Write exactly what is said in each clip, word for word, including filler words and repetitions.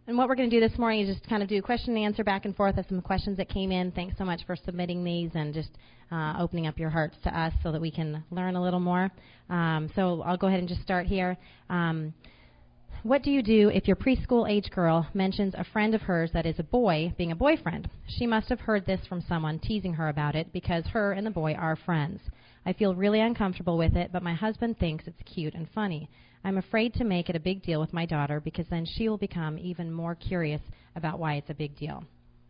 And what we're going to do this morning is just kind of do a question and answer back and forth of some questions that came in. Thanks so much for submitting these and just uh, opening up your hearts to us so that we can learn a little more. Um, so I'll go ahead and just start here. Um, what do you do if your preschool age girl mentions a friend of hers that is a boy being a boyfriend? She must have heard this from someone teasing her about it because her and the boy are friends. I feel really uncomfortable with it, but my husband thinks it's cute and funny. I'm afraid to make it a big deal with my daughter because then she will become even more curious about why it's a big deal.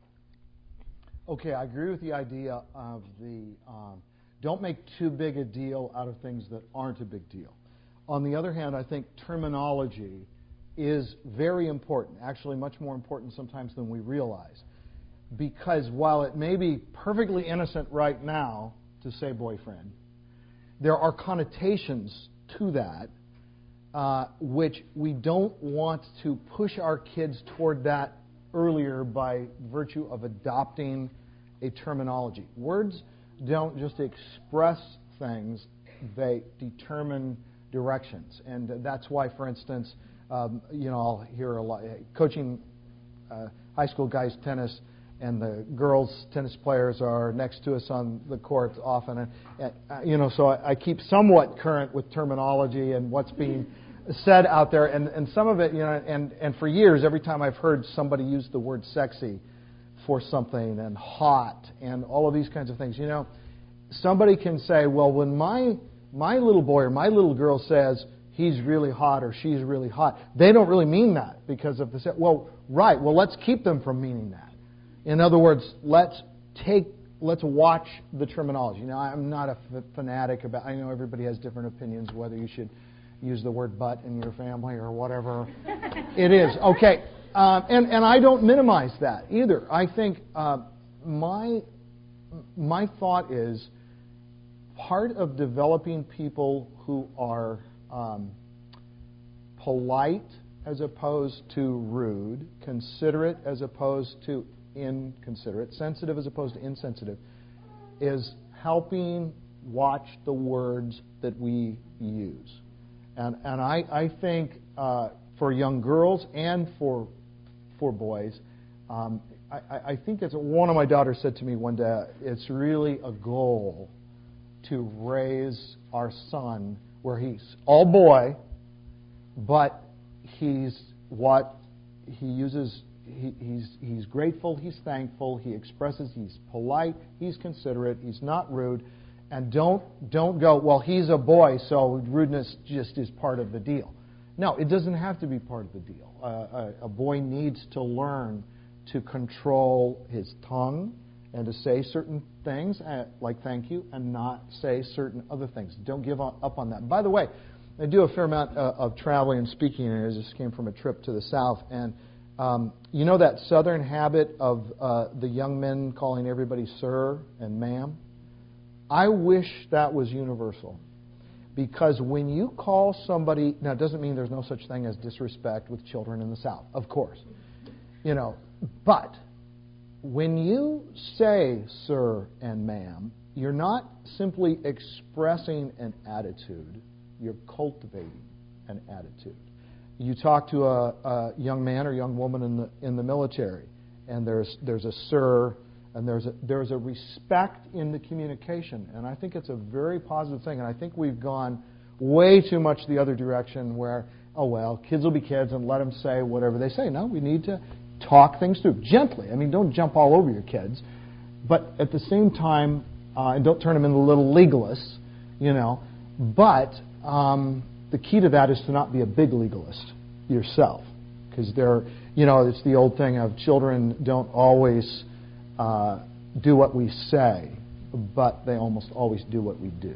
Okay, I agree with the idea of the um, don't make too big a deal out of things that aren't a big deal. On the other hand, I think terminology is very important, actually much more important sometimes than we realize. Because while it may be perfectly innocent right now to say boyfriend, there are connotations to that Uh, which we don't want to push our kids toward that earlier by virtue of adopting a terminology. Words don't just express things, they determine directions. And that's why, for instance, um, you know, I'll hear a lot, coaching uh, high school guys tennis, and the girls tennis players are next to us on the court often. And, and uh, you know, so I, I keep somewhat current with terminology and what's being said out there. And, and some of it, you know, and, and for years, every time I've heard somebody use the word sexy for something and hot and all of these kinds of things, you know, somebody can say, well, when my my little boy or my little girl says he's really hot or she's really hot, they don't really mean that because of the, well, right, well, let's keep them from meaning that. In other words, let's take, let's watch the terminology. Now, I'm not a f- fanatic about, I know everybody has different opinions whether you should use the word butt in your family or whatever it is. Okay, um, and, and I don't minimize that either. I think uh, my, my thought is part of developing people who are um, polite as opposed to rude, considerate as opposed to inconsiderate, sensitive as opposed to insensitive, is helping watch the words that we use. And and I, I think uh, for young girls and for for boys, um, I, I think it's one of my daughters said to me one day, it's really a goal to raise our son where he's all boy, but he's what he uses. He, he's he's grateful, he's thankful, he expresses, he's polite, he's considerate, he's not rude, and don't don't go, well, he's a boy, so rudeness just is part of the deal. No, it doesn't have to be part of the deal. Uh, a, a boy needs to learn to control his tongue and to say certain things, uh, like thank you, and not say certain other things. Don't give up on that. By the way, I do a fair amount uh, of traveling and speaking. I just came from a trip to the South, and Um, you know that Southern habit of uh, the young men calling everybody sir and ma'am? I wish that was universal. Because when you call somebody, now it doesn't mean there's no such thing as disrespect with children in the South, of course. You know, but when you say sir and ma'am, you're not simply expressing an attitude, you're cultivating an attitude. You talk to a, a young man or young woman in the in the military, and there's there's a sir, and there's a, there's a respect in the communication, and I think it's a very positive thing. And I think we've gone way too much the other direction, where oh well, kids will be kids, and let them say whatever they say. No, we need to talk things through gently. I mean, don't jump all over your kids, but at the same time, uh, and don't turn them into little legalists, you know. But um, the key to that is to not be a big legalist yourself, because they're, you know, it's the old thing of children don't always uh, do what we say, but they almost always do what we do.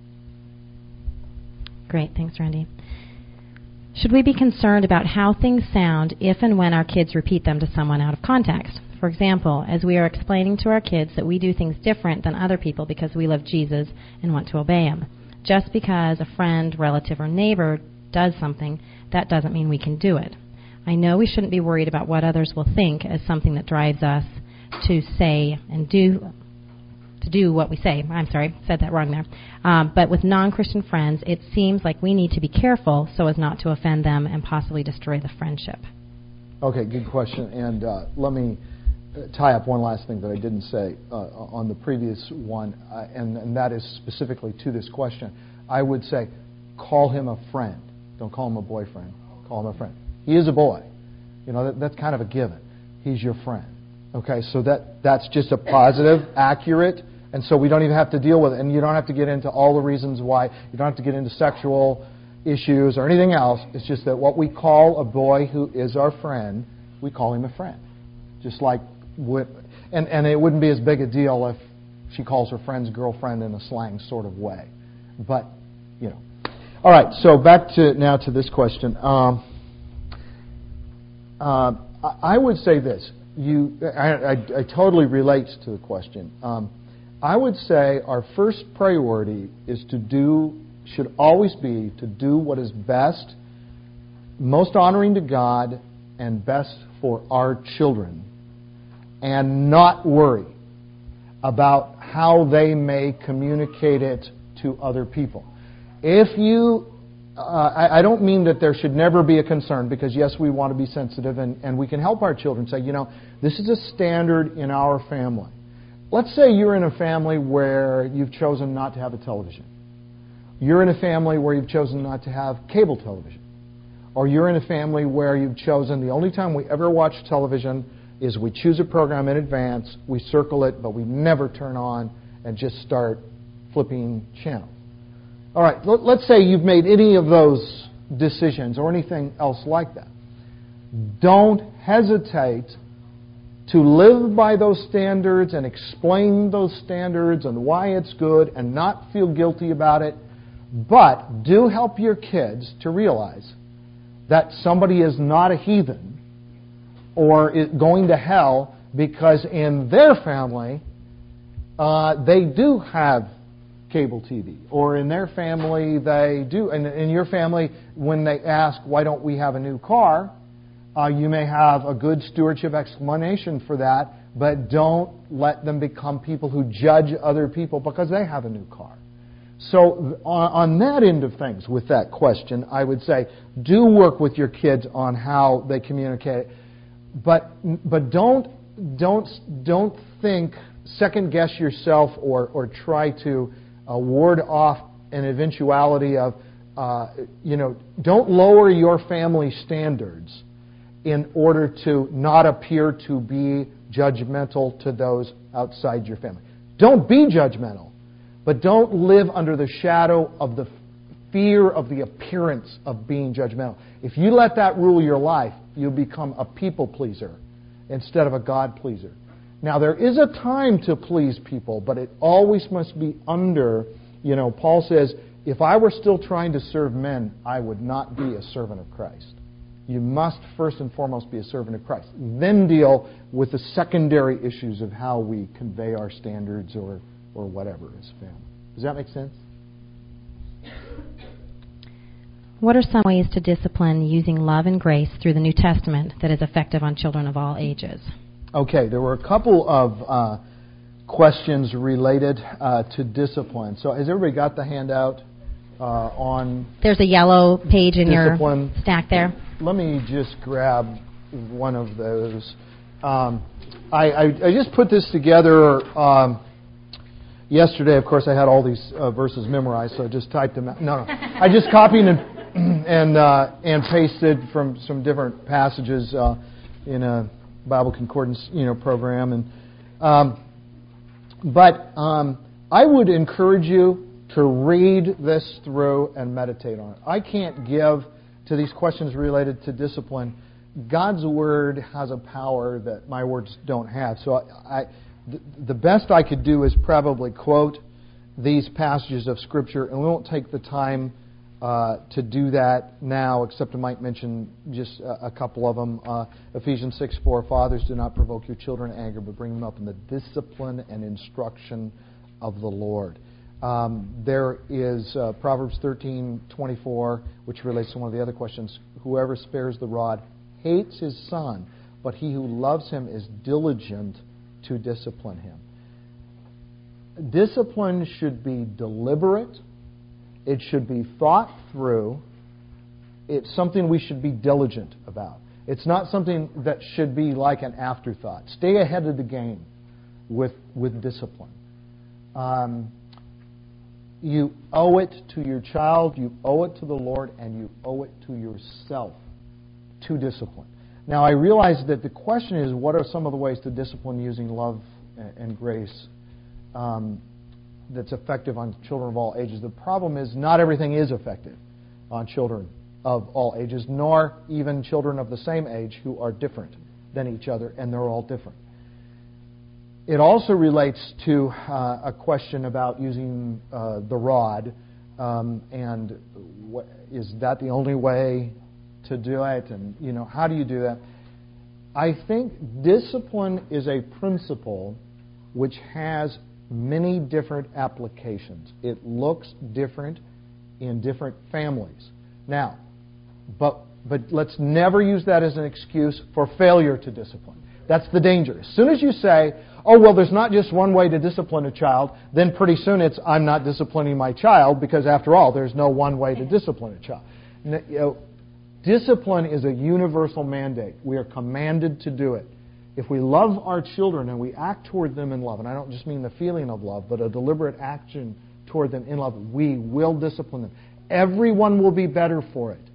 Great, thanks, Randy. Should we be concerned about how things sound if and when our kids repeat them to someone out of context? For example, as we are explaining to our kids that we do things different than other people because we love Jesus and want to obey Him. Just because a friend, relative, or neighbor does something, that doesn't mean we can do it. I know we shouldn't be worried about what others will think as something that drives us to say and do to do what we say. I'm sorry, said that wrong there. Um, but with non-Christian friends, it seems like we need to be careful so as not to offend them and possibly destroy the friendship. Okay, good question. And uh, let me tie up one last thing that I didn't say uh, on the previous one, uh, and, and that is specifically to this question. I would say, call him a friend. Don't call him a boyfriend. Call him a friend. He is a boy. You know, that, that's kind of a given. He's your friend. Okay, so that that's just a positive, accurate, and so we don't even have to deal with it. And you don't have to get into all the reasons why. You don't have to get into sexual issues or anything else. It's just that what we call a boy who is our friend, we call him a friend. Just like, and, and it wouldn't be as big a deal if she calls her friend's girlfriend in a slang sort of way. But, you know. All right, so back to now to this question. Um, uh, I would say this. You, I, I, I totally relate to the question. Um, I would say our first priority is to do, should always be to do what is best, most honoring to God, and best for our children, and not worry about how they may communicate it to other people. If you Uh, I, I don't mean that there should never be a concern, because yes, we want to be sensitive, and, and we can help our children say, you know, this is a standard in our family. Let's say you're in a family where you've chosen not to have a television. You're in a family where you've chosen not to have cable television. Or you're in a family where you've chosen the only time we ever watch television is we choose a program in advance, we circle it, but we never turn on and just start flipping channels. All right, let's say you've made any of those decisions or anything else like that. Don't hesitate to live by those standards and explain those standards and why it's good and not feel guilty about it. But do help your kids to realize that somebody is not a heathen or going to hell because in their family uh, they do have cable T V, or in their family they do, and in your family when they ask why don't we have a new car, uh, you may have a good stewardship explanation for that, but don't let them become people who judge other people because they have a new car. So on, on that end of things with that question, I would say do work with your kids on how they communicate, but but don't don't don't think, second guess yourself or or try to Uh, ward off an eventuality of, uh, you know, don't lower your family standards in order to not appear to be judgmental to those outside your family. Don't be judgmental, but don't live under the shadow of the fear of the appearance of being judgmental. If you let that rule your life, you'll become a people pleaser instead of a God pleaser. Now, there is a time to please people, but it always must be under, you know, Paul says, if I were still trying to serve men, I would not be a servant of Christ. You must first and foremost be a servant of Christ. Then deal with the secondary issues of how we convey our standards or, or whatever as family. Does that make sense? What are some ways to discipline using love and grace through the New Testament that is effective on children of all ages? Okay, there were a couple of uh, questions related uh, to discipline. So has everybody got the handout uh, on There's a yellow page in discipline? Your stack there. Let me just grab one of those. Um, I, I, I just put this together um, yesterday. Of course, I had all these uh, verses memorized, so I just typed them out. No, no. I just copied and and, uh, and pasted from some different passages uh, in a Bible Concordance, you know, program, and um, but um, I would encourage you to read this through and meditate on it. I can't give to these questions related to discipline. God's Word has a power that my words don't have. So I, I the best I could do is probably quote these passages of Scripture, and we won't take the time Uh, to do that now, except I might mention just a, a couple of them. Uh, Ephesians six four, fathers, do not provoke your children to anger, but bring them up in the discipline and instruction of the Lord. Um, there is uh, Proverbs thirteen twenty-four, which relates to one of the other questions. Whoever spares the rod hates his son, but he who loves him is diligent to discipline him. Discipline should be deliberate. It should be thought through. It's something we should be diligent about. It's not something that should be like an afterthought. Stay ahead of the game with, with discipline. Um, you owe it to your child, you owe it to the Lord, and you owe it to yourself to discipline. Now, I realize that the question is, what are some of the ways to discipline using love and grace um, that's effective on children of all ages? The problem is not everything is effective on children of all ages, nor even children of the same age who are different than each other, and they're all different. It also relates to uh, a question about using uh, the rod, um, and what, is that the only way to do it? And, you know, how do you do that? I think discipline is a principle which has many different applications. It looks different in different families. Now, but but let's never use that as an excuse for failure to discipline. That's the danger. As soon as you say, oh, well, there's not just one way to discipline a child, then pretty soon it's, I'm not disciplining my child, because after all, there's no one way to discipline a child. You know, discipline is a universal mandate. We are commanded to do it. If we love our children and we act toward them in love, and I don't just mean the feeling of love, but a deliberate action toward them in love, we will discipline them. Everyone will be better for it,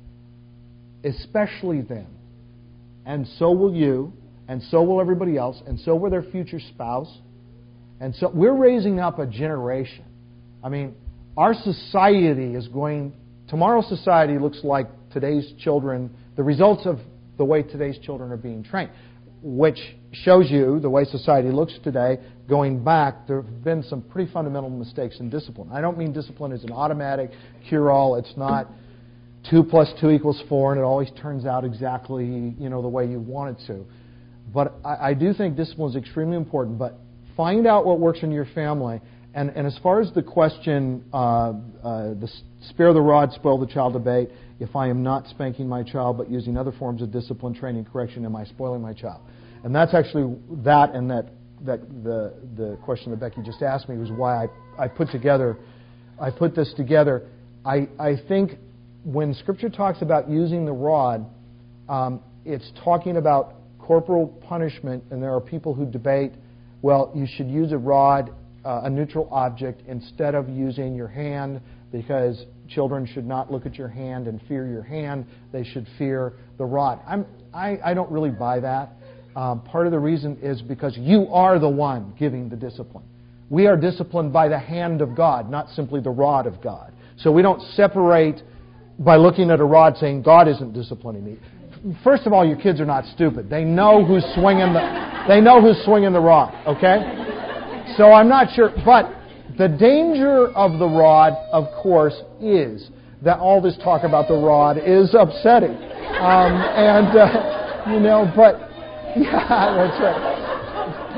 especially them. And so will you, and so will everybody else, and so will their future spouse. And so we're raising up a generation. I mean, our society is going, tomorrow's society looks like today's children, the results of the way today's children are being trained, which shows you the way society looks today. Going back, there have been some pretty fundamental mistakes in discipline. I don't mean discipline is an automatic cure-all. It's not two plus two equals four, and it always turns out exactly, you know, the way you want it to. But I, I do think discipline is extremely important. But find out what works in your family. And, and as far as the question, uh, uh, the spare the rod, spoil the child debate, if I am not spanking my child but using other forms of discipline, training, correction, am I spoiling my child? And that's actually that and that that the the question that Becky just asked me was why I, I put together I put this together. I, I think when Scripture talks about using the rod, um, it's talking about corporal punishment, and there are people who debate, well, you should use a rod, uh, a neutral object, instead of using your hand, because children should not look at your hand and fear your hand. They should fear the rod. I'm, I, I don't really buy that. Um, part of the reason is because you are the one giving the discipline. We are disciplined by the hand of God, not simply the rod of God. So we don't separate by looking at a rod saying, God isn't disciplining me. First of all, your kids are not stupid. They know who's swinging the, they know who's swinging the rod, okay? So I'm not sure, but the danger of the rod, of course, is that all this talk about the rod is upsetting. Um, and, uh, you know, but, yeah, that's right.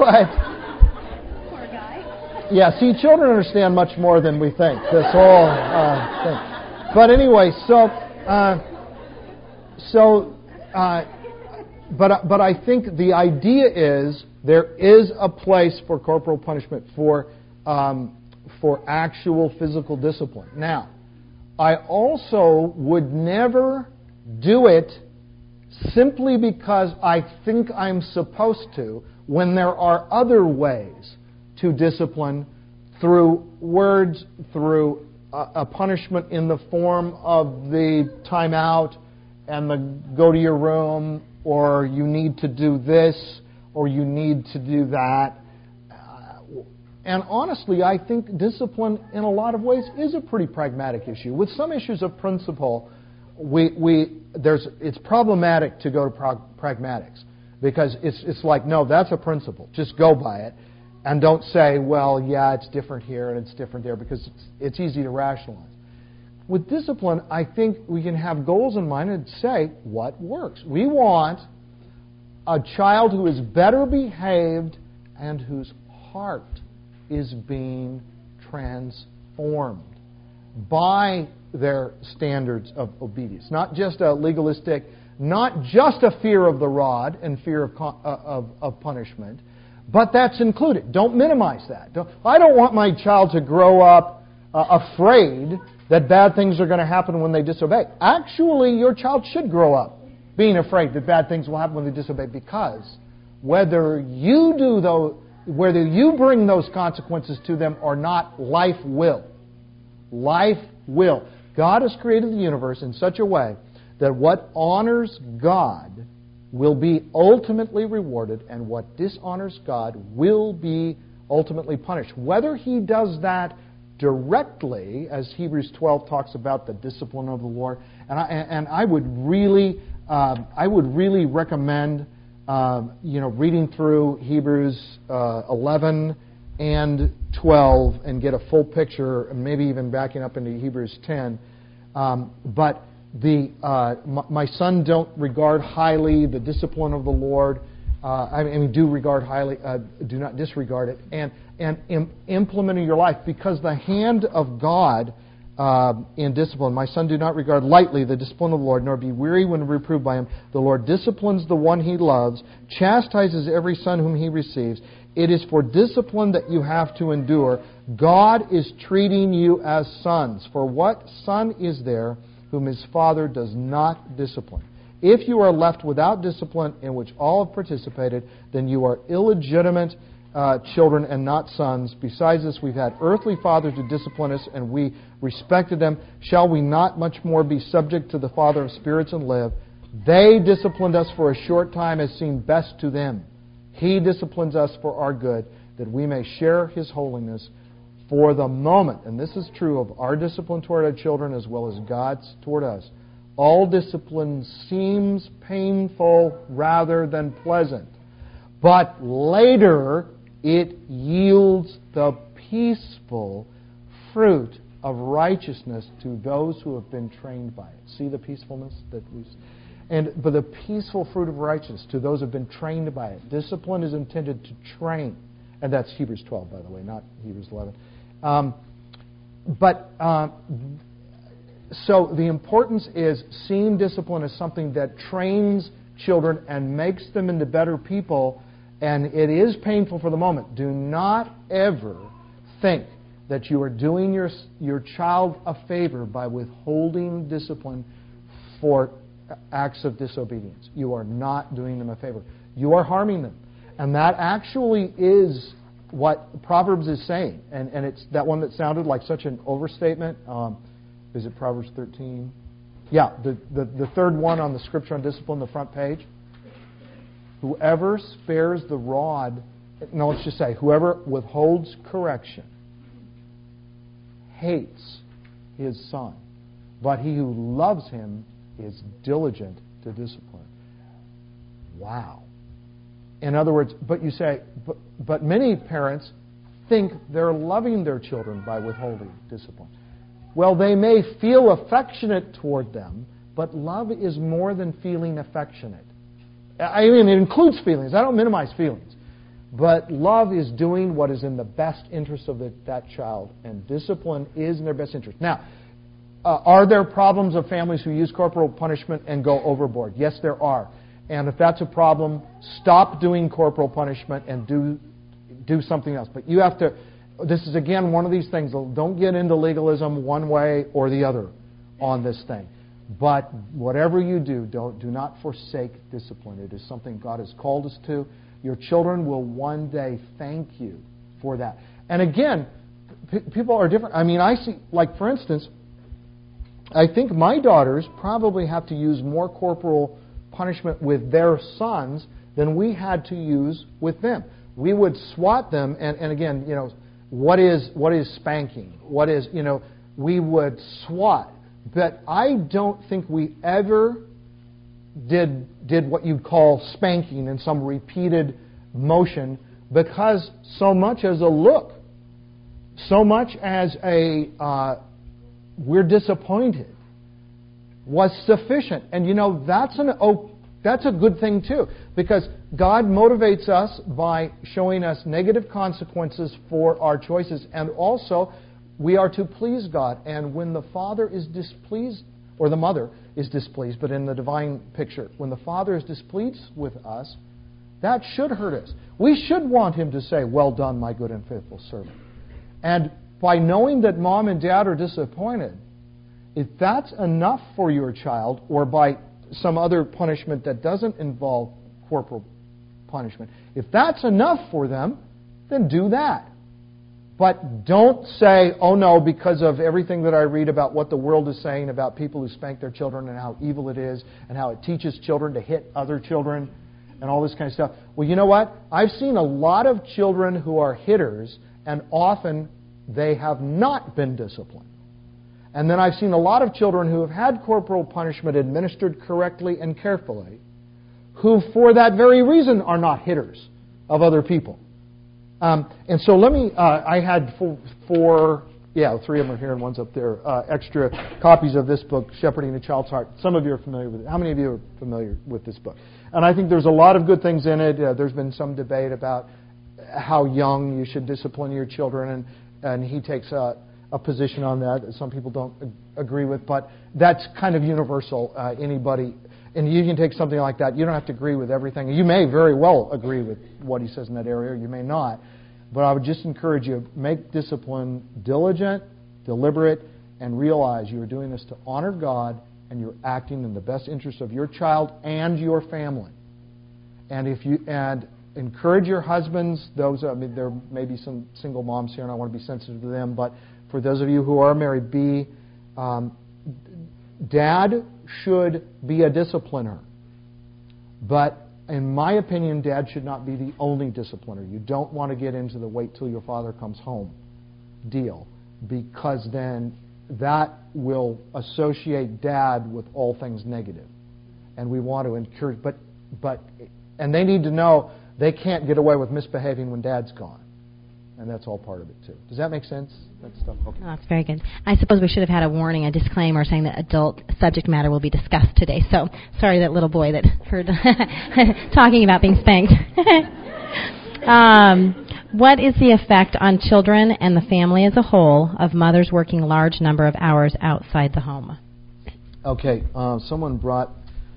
But, poor guy. Yeah, see, children understand much more than we think, this whole uh, thing. But anyway, so, uh, so, uh, but, but I think the idea is there is a place for corporal punishment, for um, for actual physical discipline. Now, I also would never do it simply because I think I'm supposed to, when there are other ways to discipline through words, through a, a punishment in the form of the timeout and the go to your room, or you need to do this, or you need to do that. And honestly, I think discipline in a lot of ways is a pretty pragmatic issue. With some issues of principle, we, we, there's, it's problematic to go to prag- pragmatics because it's, it's like, no, that's a principle. Just go by it. And don't say, well, yeah, it's different here and it's different there, because it's, it's easy to rationalize. With discipline, I think we can have goals in mind and say what works. We want a child who is better behaved and whose heart is being transformed by their standards of obedience. Not just a legalistic, not just a fear of the rod and fear of, of, of punishment, but that's included. Don't minimize that. Don't, I don't want my child to grow up uh, afraid that bad things are going to happen when they disobey. Actually, your child should grow up being afraid that bad things will happen when they disobey, because whether you do those, whether you bring those consequences to them or not, life will. Life will. God has created the universe in such a way that what honors God will be ultimately rewarded, and what dishonors God will be ultimately punished. Whether He does that directly, as Hebrews twelve talks about the discipline of the Lord, and I, and I would really, um, I would really recommend, um, you know, reading through Hebrews uh, eleven and twelve and get a full picture, and maybe even backing up into Hebrews ten. Um, but the uh, my, my son don't regard highly the discipline of the Lord. Uh, I mean, do regard highly, uh, do not disregard it, and and im- implement in your life, because the hand of God uh, in discipline. My son, do not regard lightly the discipline of the Lord, nor be weary when reproved by Him. The Lord disciplines the one He loves, chastises every son whom He receives. It is for discipline that you have to endure. God is treating you as sons. For what son is there whom his father does not discipline? If you are left without discipline, in which all have participated, then you are illegitimate uh, children and not sons. Besides this, we've had earthly fathers who discipline us, and we respected them. Shall we not much more be subject to the Father of spirits and live? They disciplined us for a short time as seemed best to them. He disciplines us for our good, that we may share His holiness. For the moment, and this is true of our discipline toward our children as well as God's toward us, all discipline seems painful rather than pleasant. But later it yields the peaceful fruit of righteousness to those who have been trained by it. See the peacefulness that we and but the peaceful fruit of righteousness to those who have been trained by it. Discipline is intended to train. And that's Hebrews twelve, by the way, not Hebrews eleven. Um, but uh, so the importance is seeing discipline as something that trains children and makes them into better people, and it is painful for the moment. Do not ever think that you are doing your your child a favor by withholding discipline for acts of disobedience. You are not doing them a favor. You are harming them. And that actually is what Proverbs is saying. And, and it's that one that sounded like such an overstatement. Um, is it Proverbs thirteen? Yeah, the, the, the third one on the scripture on discipline, the front page. Whoever spares the rod, no, let's just say, whoever withholds correction hates his son, but he who loves him is diligent to discipline. Wow. In other words, but you say, but, but many parents think they're loving their children by withholding discipline. Well, they may feel affectionate toward them, but love is more than feeling affectionate. I mean, it includes feelings. I don't minimize feelings. But love is doing what is in the best interest of the, that child, and discipline is in their best interest. Now, uh, are there problems of families who use corporal punishment and go overboard? Yes, there are. And if that's a problem, stop doing corporal punishment and do do something else. But you have to, this is again one of these things, don't get into legalism one way or the other on this thing. But whatever you do, don't do not forsake discipline. It is something God has called us to. Your children will one day thank you for that. And again, p- people are different. I mean, I see, like for instance, I think my daughters probably have to use more corporal punishment with their sons than we had to use with them. We would swat them, and, and again, you know, what is what is spanking? What is, you know, we would swat. But I don't think we ever did did what you'd call spanking in some repeated motion, because so much as a look, so much as a uh, we're disappointed was sufficient. And you know, that's an oh, that's a good thing too, because God motivates us by showing us negative consequences for our choices, and also we are to please God. And when the father is displeased, or the mother is displeased, but in the divine picture, when the father is displeased with us, that should hurt us. We should want him to say, "Well done, my good and faithful servant." And by knowing that mom and dad are disappointed, if that's enough for your child, or by some other punishment that doesn't involve corporal punishment. If that's enough for them, then do that. But don't say, oh no, because of everything that I read about what the world is saying about people who spank their children and how evil it is and how it teaches children to hit other children and all this kind of stuff. Well, you know what? I've seen a lot of children who are hitters, and often they have not been disciplined. And then I've seen a lot of children who have had corporal punishment administered correctly and carefully, who for that very reason are not hitters of other people. Um, and so let me, uh, I had four, four, yeah, three of them are here and one's up there, uh, extra copies of this book, Shepherding a Child's Heart. Some of you are familiar with it. How many of you are familiar with this book? And I think there's a lot of good things in it. Uh, there's been some debate about how young you should discipline your children, and, and he takes a, a position on that that some people don't ag- agree with, but that's kind of universal. Uh, anybody, and you can take something like that. You don't have to agree with everything. You may very well agree with what he says in that area, or you may not. But I would just encourage you, make discipline diligent, deliberate, and realize you are doing this to honor God, and you're acting in the best interest of your child and your family. And if you and encourage your husbands, those I mean, there may be some single moms here, and I want to be sensitive to them. But for those of you who are married, be um, Dad should be a discipliner, but in my opinion, Dad should not be the only discipliner. You don't want to get into the wait till your father comes home deal, because then that will associate Dad with all things negative. And we want to encourage, but, but, and they need to know they can't get away with misbehaving when Dad's gone. And that's all part of it, too. Does that make sense? That stuff? Okay. Oh, that's very good. I suppose we should have had a warning, a disclaimer saying that adult subject matter will be discussed today. So sorry, that little boy that heard talking about being spanked. um, what is the effect on children and the family as a whole of mothers working a large number of hours outside the home? Okay. Uh, someone brought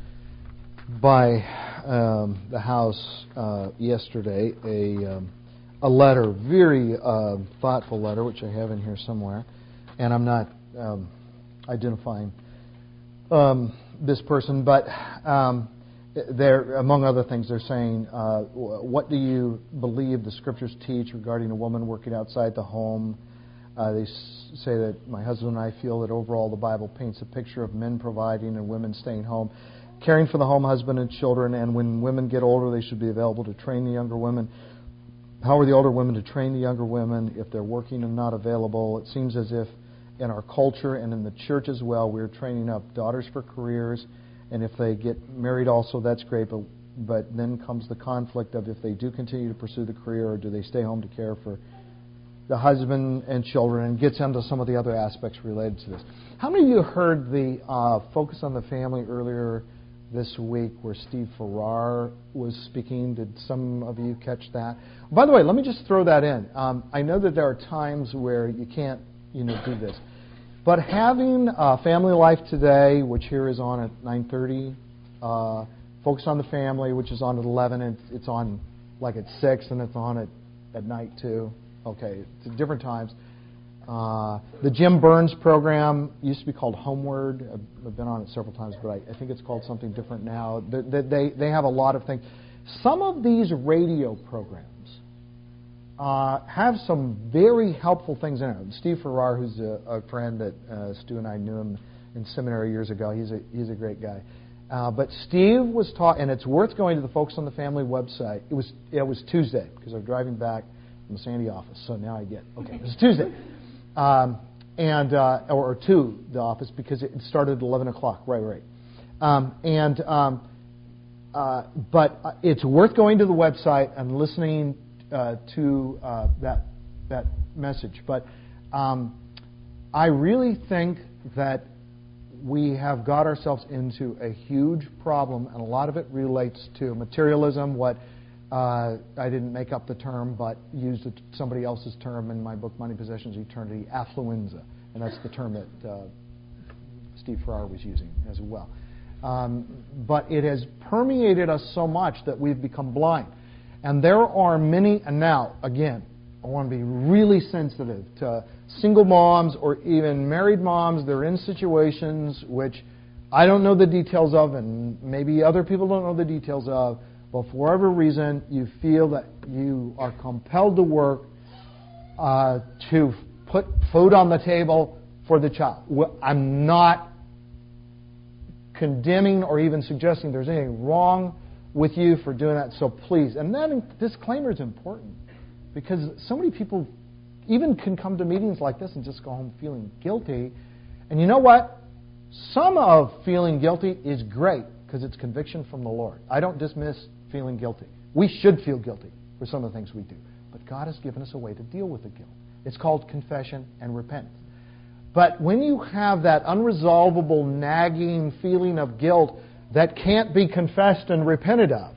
by um, the house uh, yesterday a... Um, a letter, very uh, thoughtful letter, which I have in here somewhere, and I'm not um, identifying um, this person, but um, they're, among other things, they're saying, uh, what do you believe the Scriptures teach regarding a woman working outside the home? Uh, they s- say that my husband and I feel that overall the Bible paints a picture of men providing and women staying home, caring for the home, husband, and children, and when women get older, they should be available to train the younger women. How are the older women to train the younger women if they're working and not available? It seems as if in our culture and in the church as well, we're training up daughters for careers, and if they get married also, that's great, but, but then comes the conflict of if they do continue to pursue the career, or do they stay home to care for the husband and children, and gets into some of the other aspects related to this. How many of you heard the uh, Focus on the Family earlier this week where Steve Farrar was speaking? Did some of you catch that? By the way, let me just throw that in. Um, I know that there are times where you can't, you know, do this. But having uh, Family Life Today, which here is on at nine thirty, uh, Focus on the Family, which is on at eleven, and it's on like at six, and it's on at, at night too. Okay, it's at different times. Uh, the Jim Burns program used to be called Homeward. I've, I've been on it several times, but I, I think it's called something different now. They, they, they have a lot of things. Some of these radio programs uh, have some very helpful things in it. Steve Farrar, who's a, a friend that uh, Stu and I knew him in seminary years ago, he's a he's a great guy. Uh, but Steve was taught, and it's worth going to the Focus on the Family website. It was it was Tuesday because I'm driving back from the Sandy office, so now I get okay. It was Tuesday. Um, and uh, or, or to the office because it started at eleven o'clock. Right, right. Um, and um, uh, but it's worth going to the website and listening uh, to uh, that that message. But um, I really think that we have got ourselves into a huge problem, and a lot of it relates to materialism. What Uh, I didn't make up the term, but used it, somebody else's term in my book, Money, Possessions, Eternity, affluenza. And that's the term that uh, Steve Farrar was using as well. Um, but it has permeated us so much that we've become blind. And there are many, and now, again, I want to be really sensitive to single moms or even married moms. They're in situations which I don't know the details of, and maybe other people don't know the details of, but for whatever reason, you feel that you are compelled to work uh, to put food on the table for the child. Well, I'm not condemning or even suggesting there's anything wrong with you for doing that, so please. And that disclaimer is important because so many people even can come to meetings like this and just go home feeling guilty. And you know what? Some of feeling guilty is great because it's conviction from the Lord. I don't dismiss feeling guilty. We should feel guilty for some of the things we do. But God has given us a way to deal with the guilt. It's called confession and repentance. But when you have that unresolvable, nagging feeling of guilt that can't be confessed and repented of,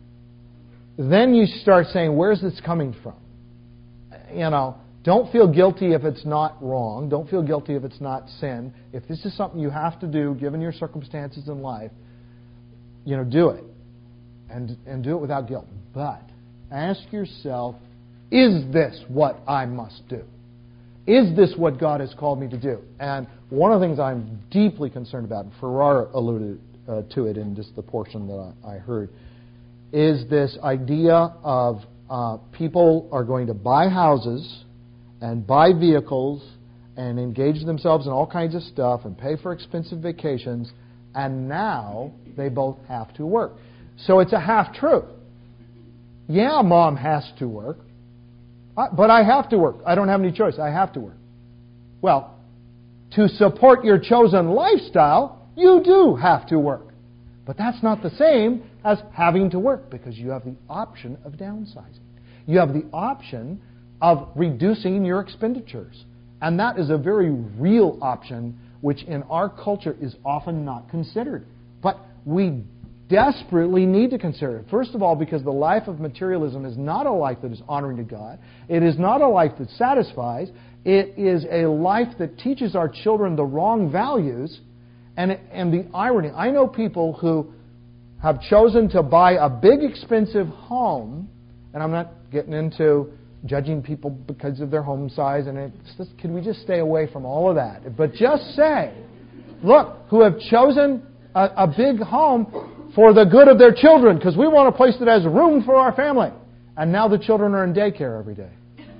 then you start saying, where's this coming from? You know, don't feel guilty if it's not wrong. Don't feel guilty if it's not sin. If this is something you have to do, given your circumstances in life, you know, do it. And, and do it without guilt. But ask yourself, is this what I must do? Is this what God has called me to do? And one of the things I'm deeply concerned about, and Farrar alluded uh, to it in just the portion that I, I heard, is this idea of uh, people are going to buy houses and buy vehicles and engage themselves in all kinds of stuff and pay for expensive vacations, and now they both have to work. So it's a half-truth. Yeah, Mom has to work, but I have to work. I don't have any choice. I have to work. Well, to support your chosen lifestyle, you do have to work. But that's not the same as having to work because you have the option of downsizing. You have the option of reducing your expenditures. And that is a very real option which in our culture is often not considered. But we desperately need to consider it. First of all, because the life of materialism is not a life that is honoring to God. It is not a life that satisfies. It is a life that teaches our children the wrong values. And, and the irony, I know people who have chosen to buy a big expensive home, and I'm not getting into judging people because of their home size, and it's just, can we just stay away from all of that? But just say, look, who have chosen a, a big home for the good of their children, because we want a place that has room for our family. And now the children are in daycare every day.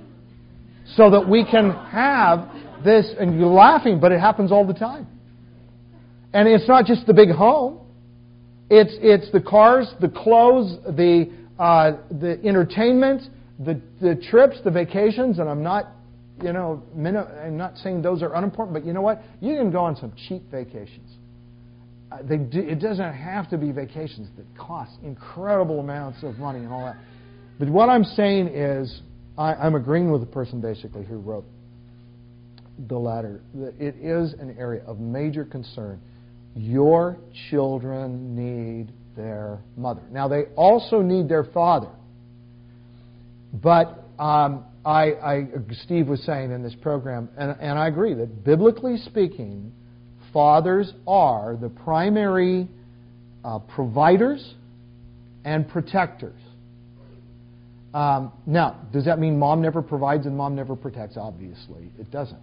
So that we can have this, and you're laughing, but it happens all the time. And it's not just the big home. It's it's the cars, the clothes, the uh, the entertainment, the the trips, the vacations, and I'm not, you know, I'm not saying those are unimportant, but you know what? You can go on some cheap vacations. Uh, they do, it doesn't have to be vacations that cost incredible amounts of money and all that. But what I'm saying is, I, I'm agreeing with the person basically who wrote the letter, that it is an area of major concern. Your children need their mother. Now, they also need their father. But um, I, I, Steve was saying in this program, and, and I agree, that biblically speaking, fathers are the primary uh, providers and protectors. Um, now, does that mean mom never provides and mom never protects? Obviously, it doesn't.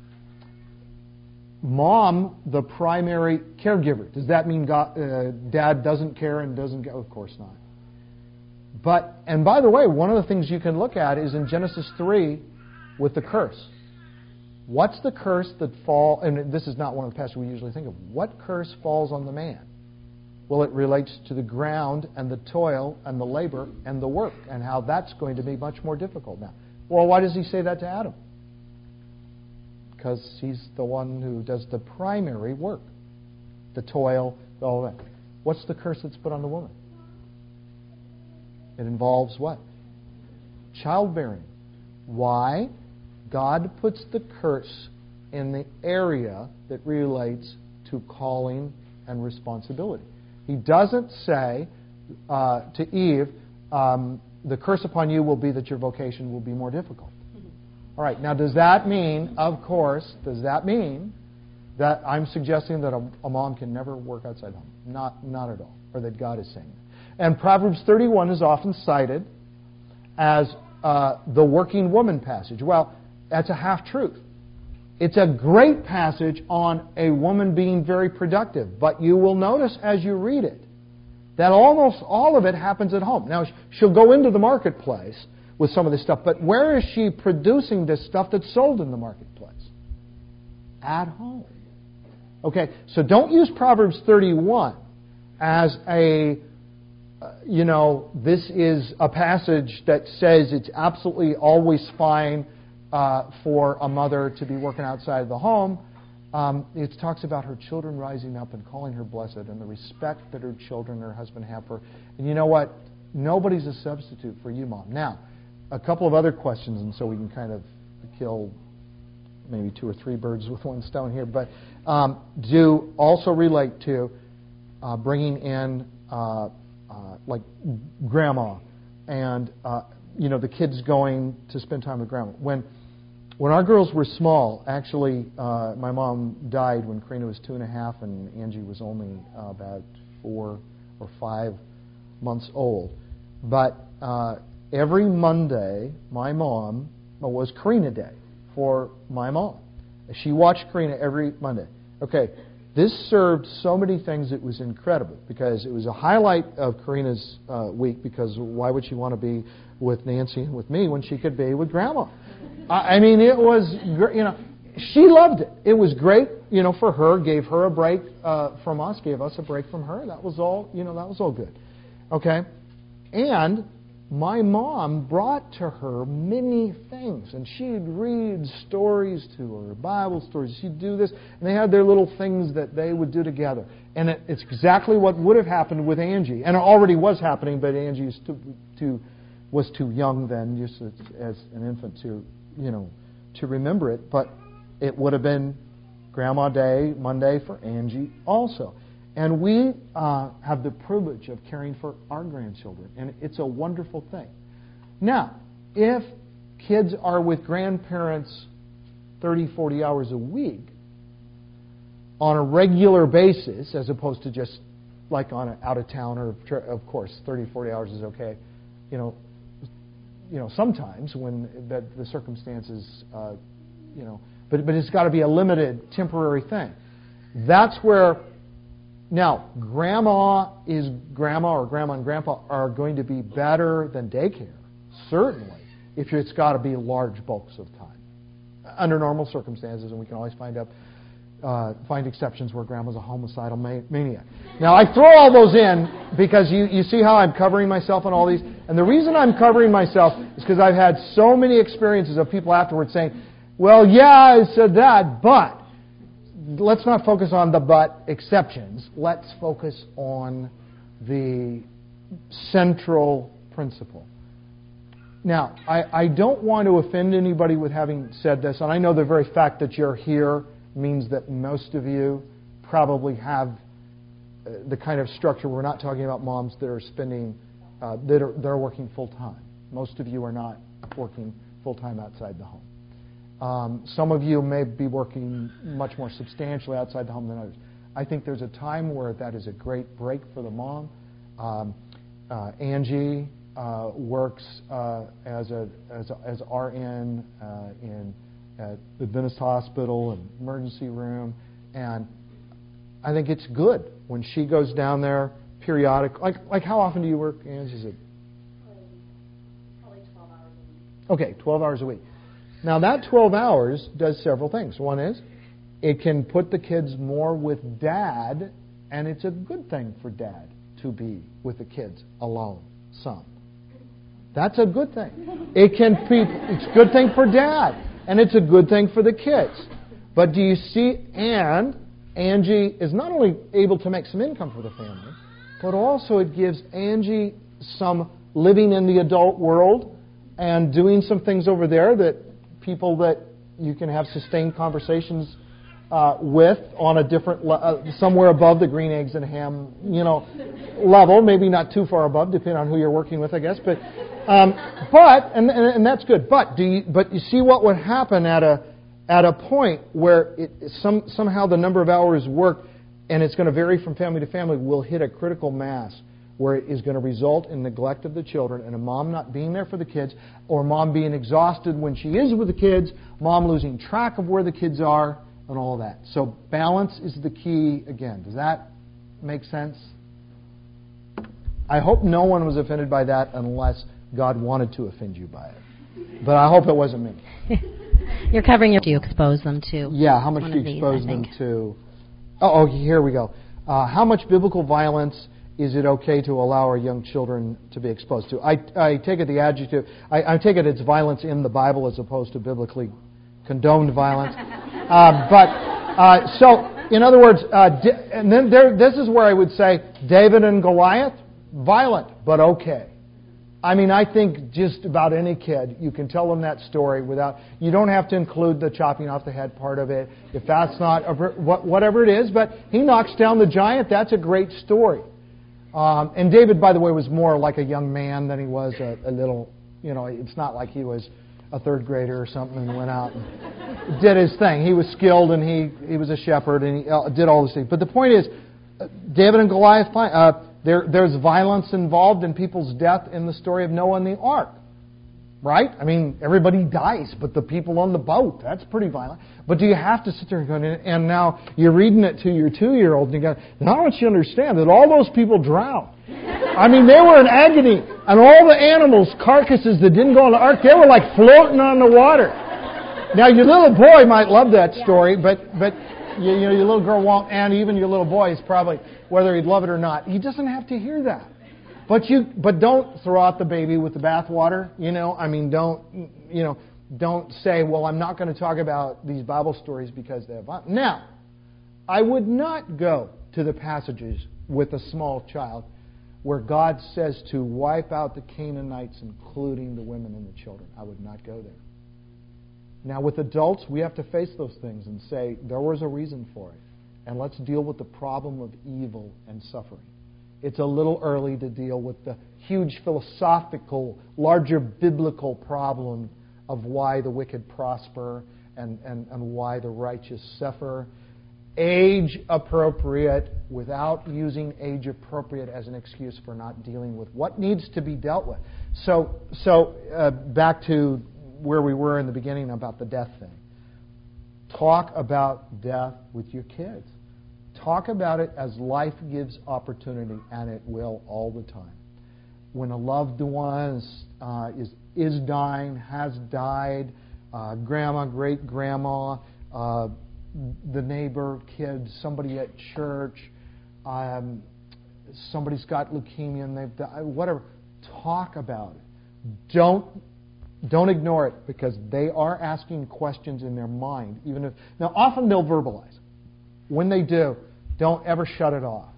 Mom, the primary caregiver. Does that mean God, uh, dad doesn't care and doesn't go? Of course not. But, and by the way, one of the things you can look at is in Genesis three with the curse. What's the curse that fall? And this is not one of the passages we usually think of. What curse falls on the man? Well, it relates to the ground and the toil and the labor and the work and how that's going to be much more difficult now. Well, why does he say that to Adam? Because he's the one who does the primary work, the toil, all that. What's the curse that's put on the woman? It involves what? Childbearing. Why? God puts the curse in the area that relates to calling and responsibility. He doesn't say uh, to Eve, um, the curse upon you will be that your vocation will be more difficult. All right, now does that mean, of course, does that mean that I'm suggesting that a, a mom can never work outside home? Not, not at all, or that God is saying that. And Proverbs thirty-one is often cited as uh, the working woman passage. Well, that's a half-truth. It's a great passage on a woman being very productive. But you will notice as you read it that almost all of it happens at home. Now, she'll go into the marketplace with some of this stuff, but where is she producing this stuff that's sold in the marketplace? At home. Okay, so don't use Proverbs thirty-one as a, uh, you know, this is a passage that says it's absolutely always fine uh, for a mother to be working outside of the home. Um, it talks about her children rising up and calling her blessed and the respect that her children and her husband have for her. And you know what? Nobody's a substitute for you, Mom. Now, a couple of other questions, and so we can kind of kill maybe two or three birds with one stone here, but um, do also relate to uh, bringing in uh, uh, like grandma and uh, you know the kids going to spend time with grandma. When when our girls were small, actually, uh, my mom died when Karina was two and a half, and Angie was only uh, about four or five months old. But uh, every Monday, my mom well, was Karina Day for my mom. She watched Karina every Monday. Okay, this served so many things. It was incredible because it was a highlight of Karina's uh, week. Because why would she want to be with Nancy and with me when she could be with Grandma? I mean, it was, you know, she loved it. It was great, you know, for her. Gave her a break uh, from us. Gave us a break from her. That was all, you know, that was all good. Okay, and my mom brought to her many things, and she'd read stories to her, Bible stories. She'd do this, and they had their little things that they would do together. And it, it's exactly what would have happened with Angie, and it already was happening, but Angie was too, too, was too young then, just as, as an infant to, you know, to remember it. But it would have been Grandma Day, Monday for Angie also. And we uh, have the privilege of caring for our grandchildren, and it's a wonderful thing. Now, if kids are with grandparents thirty, forty hours a week on a regular basis, as opposed to just like on an out-of-town, or of course, thirty, forty hours is okay, you know, you know, sometimes when that the circumstances, uh, you know, but but it's got to be a limited, temporary thing. That's where. Now, grandma is grandma or grandma and grandpa are going to be better than daycare, certainly, if it's got to be large bulks of time. Under normal circumstances, and we can always find up, uh, find exceptions where grandma's a homicidal maniac. Now, I throw all those in because you, you see how I'm covering myself on all these? And the reason I'm covering myself is because I've had so many experiences of people afterwards saying, well, yeah, I said that, but... Let's not focus on the but exceptions. Let's focus on the central principle. Now, I, I don't want to offend anybody with having said this, and I know the very fact that you're here means that most of you probably have uh, the kind of structure. We're not talking about moms that are spending, uh, that are, that are working full-time. Most of you are not working full-time outside the home. Um, some of you may be working much more substantially outside the home than others. I think there's a time where that is a great break for the mom. Um, uh, Angie uh, works uh, as a as a, as R N uh, in at the Adventist Hospital and emergency room, and I think it's good when she goes down there periodic. Like like how often do you work, Angie? Is it probably twelve hours a week? Okay, twelve hours a week. Now, that twelve hours does several things. One is it can put the kids more with Dad, and it's a good thing for Dad to be with the kids alone some. That's a good thing. It can be, it's a good thing for Dad, and it's a good thing for the kids. But do you see, and Angie is not only able to make some income for the family, but also it gives Angie some living in the adult world and doing some things over there that people that you can have sustained conversations uh, with on a different, le- uh, somewhere above the green eggs and ham, you know, level. Maybe not too far above, depending on who you're working with, I guess. But, um, but, and, and and that's good. But do you, but you see what would happen at a at a point where it, some somehow the number of hours worked, and it's going to vary from family to family, will hit a critical mass where it is going to result in neglect of the children and a mom not being there for the kids, or mom being exhausted when she is with the kids, mom losing track of where the kids are, and all that. So balance is the key again. Does that make sense? I hope no one was offended by that unless God wanted to offend you by it. But I hope it wasn't me. You're covering your... Do you expose them to? Yeah, how much do you these, expose them to? Oh, oh, here we go. Uh, how much biblical violence is it okay to allow our young children to be exposed to? I, I take it the adjective, I, I take it it's violence in the Bible as opposed to biblically condoned violence. uh, but, uh, so, in other words, uh, and then there, this is where I would say David and Goliath, violent, but okay. I mean, I think just about any kid, you can tell them that story without, you don't have to include the chopping off the head part of it, if that's not, whatever it is, but he knocks down the giant, that's a great story. Um, and David, by the way, was more like a young man than he was a, a little, you know, it's not like he was a third grader or something and went out and did his thing. He was skilled and he, he was a shepherd and he did all these things. But the point is, David and Goliath, uh, there, there's violence involved in people's death in the story of Noah and the ark. Right? I mean, everybody dies, but the people on the boat, that's pretty violent. But do you have to sit there and go, and now you're reading it to your two-year-old, and you go, now I want you to understand that all those people drowned. I mean, they were in agony, and all the animals, carcasses that didn't go on the ark, they were like floating on the water. Now, your little boy might love that story, but but you, you know, your little girl won't, and even your little boy is probably, whether he'd love it or not, he doesn't have to hear that. But you, but don't throw out the baby with the bathwater. You know, I mean, don't, you know, don't say, well, I'm not going to talk about these Bible stories because they have violence. Now, I would not go to the passages with a small child where God says to wipe out the Canaanites, including the women and the children. I would not go there. Now, with adults, we have to face those things and say there was a reason for it, and let's deal with the problem of evil and suffering. It's a little early to deal with the huge philosophical, larger biblical problem of why the wicked prosper and, and, and why the righteous suffer. Age appropriate, without using age appropriate as an excuse for not dealing with what needs to be dealt with. So, so uh, back to where we were in the beginning about the death thing. Talk about death with your kids. Talk about it as life gives opportunity, and it will all the time. When a loved one is, uh, is, is dying, has died, uh, grandma, great-grandma, uh, the neighbor, kids, somebody at church, um, somebody's got leukemia and they've died, whatever. Talk about it. Don't don't ignore it, because they are asking questions in their mind. Even if now, often they'll verbalize. When they do, don't ever shut it off.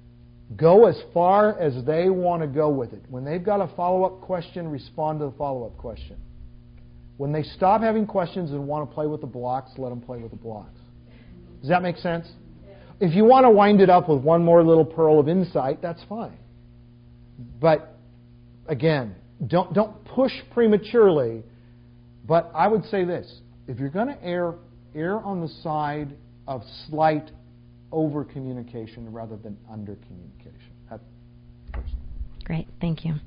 Go as far as they want to go with it. When they've got a follow-up question, respond to the follow-up question. When they stop having questions and want to play with the blocks, let them play with the blocks. Does that make sense? If you want to wind it up with one more little pearl of insight, that's fine. But again, don't don't push prematurely. But I would say this: if you're going to err, err on the side of slight over-communication rather than under-communication. That's personal. Great, thank you.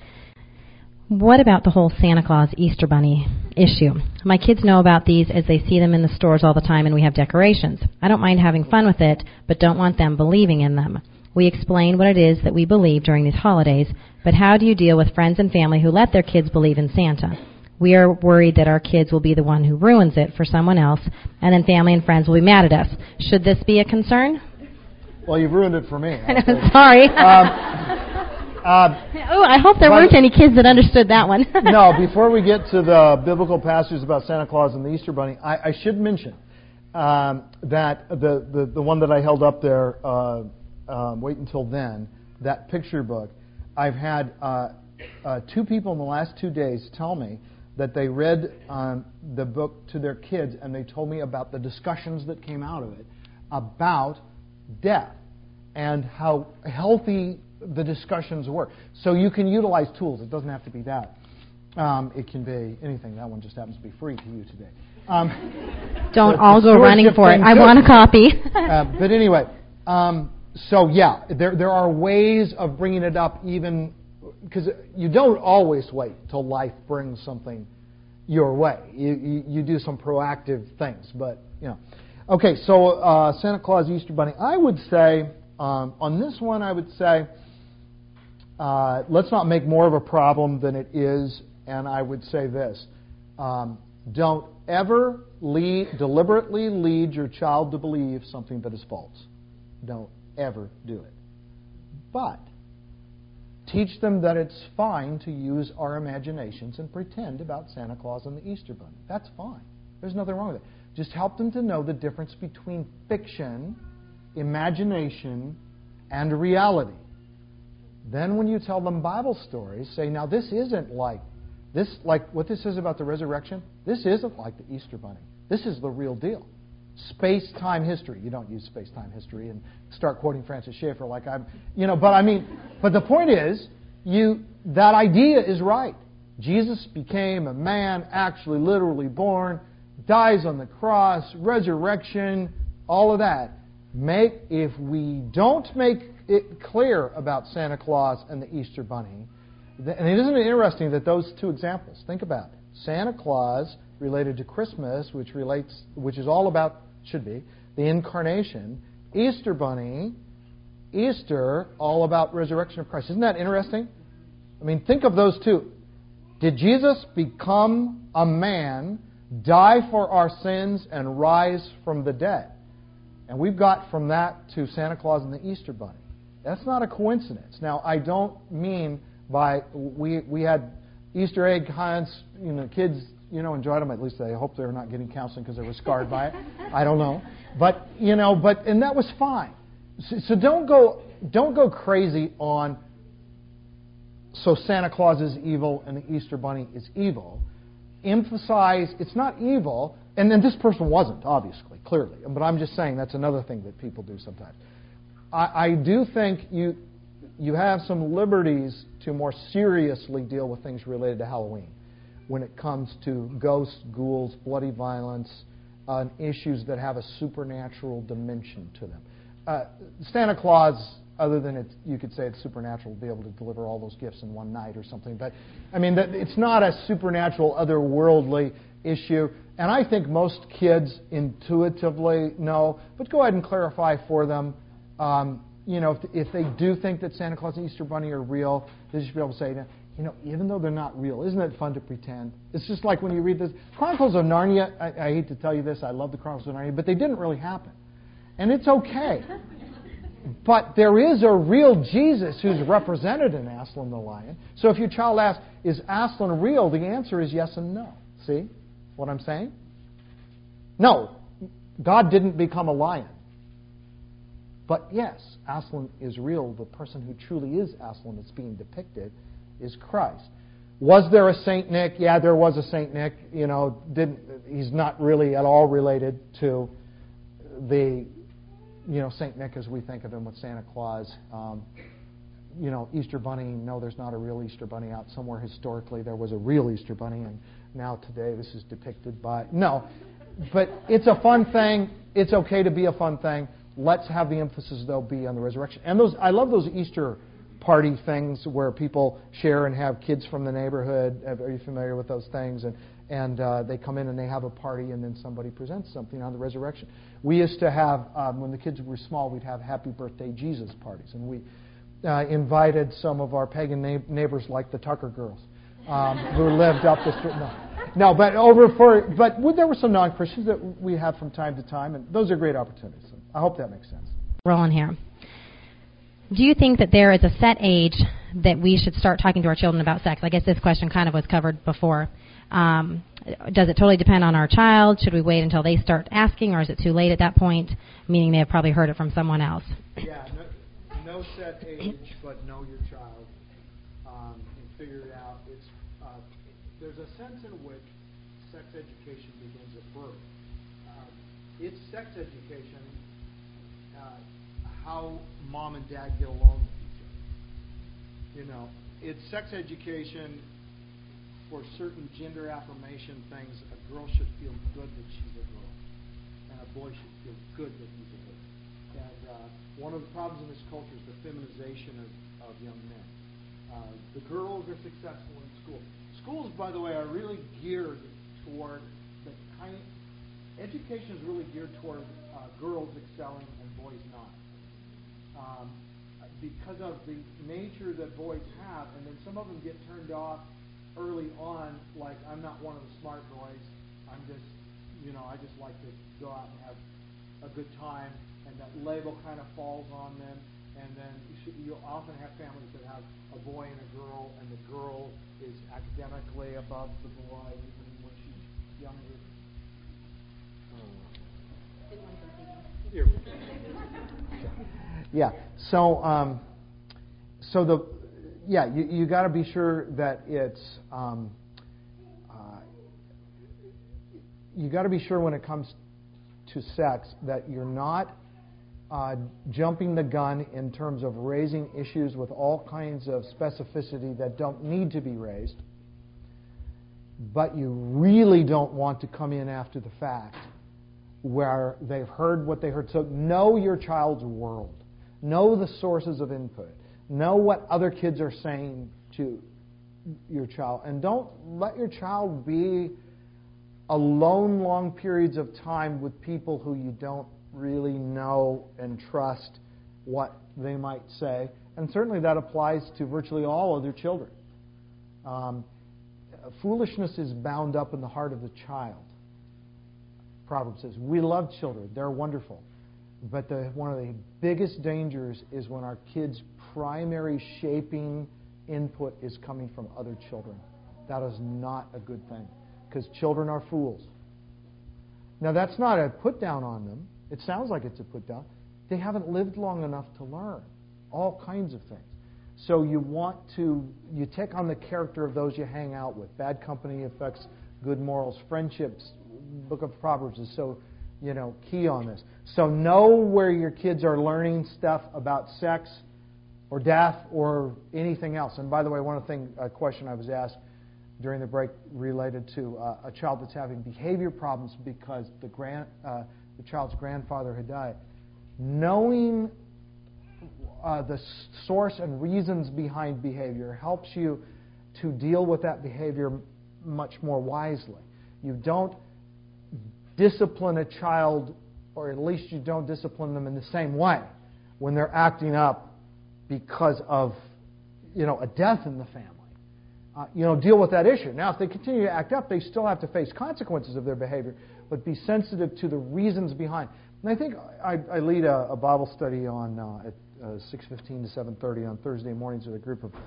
What about the whole Santa Claus, Easter Bunny issue? My kids know about these as they see them in the stores all the time, and we have decorations. I don't mind having fun with it, but don't want them believing in them. We explain what it is that we believe during these holidays, but how do you deal with friends and family who let their kids believe in Santa? We are worried that our kids will be the one who ruins it for someone else, and then family and friends will be mad at us. Should this be a concern? Well, you've ruined it for me. Sorry. Um, uh, oh, I hope there weren't any kids that understood that one. No, before we get to the biblical passages about Santa Claus and the Easter Bunny, I, I should mention um, that the, the, the one that I held up there, uh, um, Wait Until Then, that picture book, I've had uh, uh, two people in the last two days tell me that they read um, the book to their kids, and they told me about the discussions that came out of it about death and how healthy the discussions were. So you can utilize tools. It doesn't have to be that. Um, it can be anything. That one just happens to be free to you today. Um, Don't all go running for it. I want a copy. uh, but anyway, um, so yeah, there there are ways of bringing it up, even because you don't always wait till life brings something your way. You you, you do some proactive things, but you know. Okay, so uh, Santa Claus, Easter Bunny. I would say um, on this one, I would say uh, let's not make more of a problem than it is, and I would say this: um, don't ever lead, deliberately lead your child to believe something that is false. Don't ever do it. But teach them that it's fine to use our imaginations and pretend about Santa Claus and the Easter Bunny. That's fine. There's nothing wrong with it. Just help them to know the difference between fiction, imagination, and reality. Then when you tell them Bible stories, say, now this isn't like this, like what this is about the resurrection. This isn't like the Easter Bunny. This is the real deal. Space-time history. You don't use space-time history and start quoting Francis Schaeffer like I'm, you know. But I mean, but the point is, you that idea is right. Jesus became a man, actually, literally born, dies on the cross, resurrection, all of that. Make if we don't make it clear about Santa Claus and the Easter Bunny, and isn't it interesting that those two examples? Think about it. Santa Claus related to Christmas, which relates, which is all about, should be, the incarnation. Easter Bunny, Easter, all about resurrection of Christ. Isn't that interesting? I mean, think of those two. Did Jesus become a man, die for our sins, and rise from the dead? And we've got from that to Santa Claus and the Easter Bunny. That's not a coincidence. Now, I don't mean by we we had Easter egg hunts, you know, kids, you know, enjoyed them. At least I hope they're not getting counseling because they were scarred by it. I don't know, but you know, but and that was fine. So, so don't go don't go crazy on. So Santa Claus is evil and the Easter Bunny is evil. Emphasize it's not evil, and then this person wasn't, obviously, clearly. But I'm just saying that's another thing that people do sometimes. I, I do think you you have some liberties to more seriously deal with things related to Halloween when it comes to ghosts, ghouls, bloody violence, uh, and issues that have a supernatural dimension to them. Uh, Santa Claus, other than it, you could say it's supernatural to be able to deliver all those gifts in one night or something. But, I mean, that, it's not a supernatural, otherworldly issue. And I think most kids intuitively know. But go ahead and clarify for them. Um, you know, if, if they do think that Santa Claus and Easter Bunny are real, they should be able to say, you know, even though they're not real, isn't it fun to pretend? It's just like when you read this. Chronicles of Narnia, I, I hate to tell you this, I love the Chronicles of Narnia, but they didn't really happen. And it's okay. But there is a real Jesus who's represented in Aslan the Lion. So if your child asks, is Aslan real? The answer is yes and no. See what I'm saying? No, God didn't become a lion. But yes, Aslan is real. The person who truly is Aslan that's being depicted is Christ. Was there a Saint Nick? Yeah, there was a Saint Nick. You know, didn't he's not really at all related to the you know, Saint Nick as we think of him with Santa Claus. Um, you know, Easter Bunny, no, there's not a real Easter Bunny out somewhere. Historically, there was a real Easter Bunny, and now today this is depicted by... No, but it's a fun thing. It's okay to be a fun thing. Let's have the emphasis, though, be on the resurrection. And those, I love those Easter party things where people share and have kids from the neighborhood. Are you familiar with those things? And And uh, they come in and they have a party, and then somebody presents something on the resurrection. We used to have, um, when the kids were small, we'd have Happy Birthday Jesus parties. And we uh, invited some of our pagan na- neighbors, like the Tucker girls, um, who lived up the street. No, no but over for, but there were some non-Christians that we have from time to time, and those are great opportunities. So I hope that makes sense. Rolling here. Do you think that there is a set age that we should start talking to our children about sex? I guess this question kind of was covered before. Um, does it totally depend on our child? Should we wait until they start asking, or is it too late at that point, meaning they have probably heard it from someone else? Yeah, no, no set age, but know your child um, and figure it out. It's uh, there's a sense in which sex education begins at birth. Um, it's sex education, uh, how mom and dad get along with each other. You know, it's sex education. For certain gender affirmation things, a girl should feel good that she's a girl, and a boy should feel good that he's a boy. And uh, one of the problems in this culture is the feminization of, of young men. Uh, the girls are successful in school. Schools, by the way, are really geared toward the kind. Education is really geared toward uh, girls excelling and boys not. Um, because of the nature that boys have, and then some of them get turned off early on, like, I'm not one of the smart boys. I'm just, you know, I just like to go out and have a good time, and that label kind of falls on them. And then you often have families that have a boy and a girl, and the girl is academically above the boy even when she's younger. Yeah. So, um, so the yeah, you you got to be sure that it's um, uh, you got to be sure when it comes to sex that you're not uh, jumping the gun in terms of raising issues with all kinds of specificity that don't need to be raised, but you really don't want to come in after the fact where they've heard what they heard. So know your child's world. Know the sources of input. Know what other kids are saying to your child. And don't let your child be alone long periods of time with people who you don't really know and trust what they might say. And certainly that applies to virtually all other children. Um, foolishness is bound up in the heart of the child. Proverbs says, we love children. They're wonderful. But the, one of the biggest dangers is when our kids' primary shaping input is coming from other children. That is not a good thing, because children are fools. Now, that's not a put down on them. It sounds like it's a put down. They haven't lived long enough to learn all kinds of things. So you want to, you take on the character of those you hang out with. Bad company affects good morals. Friendships, Book of Proverbs is so, you know, key on this. So know where your kids are learning stuff about sex or death or anything else. And by the way, one of the things, a question I was asked during the break related to uh, a child that's having behavior problems because the grand, uh, the child's grandfather had died. Knowing uh, the source and reasons behind behavior helps you to deal with that behavior much more wisely. You don't discipline a child, or at least you don't discipline them in the same way when they're acting up because of, you know, a death in the family. Uh, you know, deal with that issue. Now, if they continue to act up, they still have to face consequences of their behavior, but be sensitive to the reasons behind. And I think I, I lead a, a Bible study on uh, at uh, six fifteen to seven thirty on Thursday mornings with a group of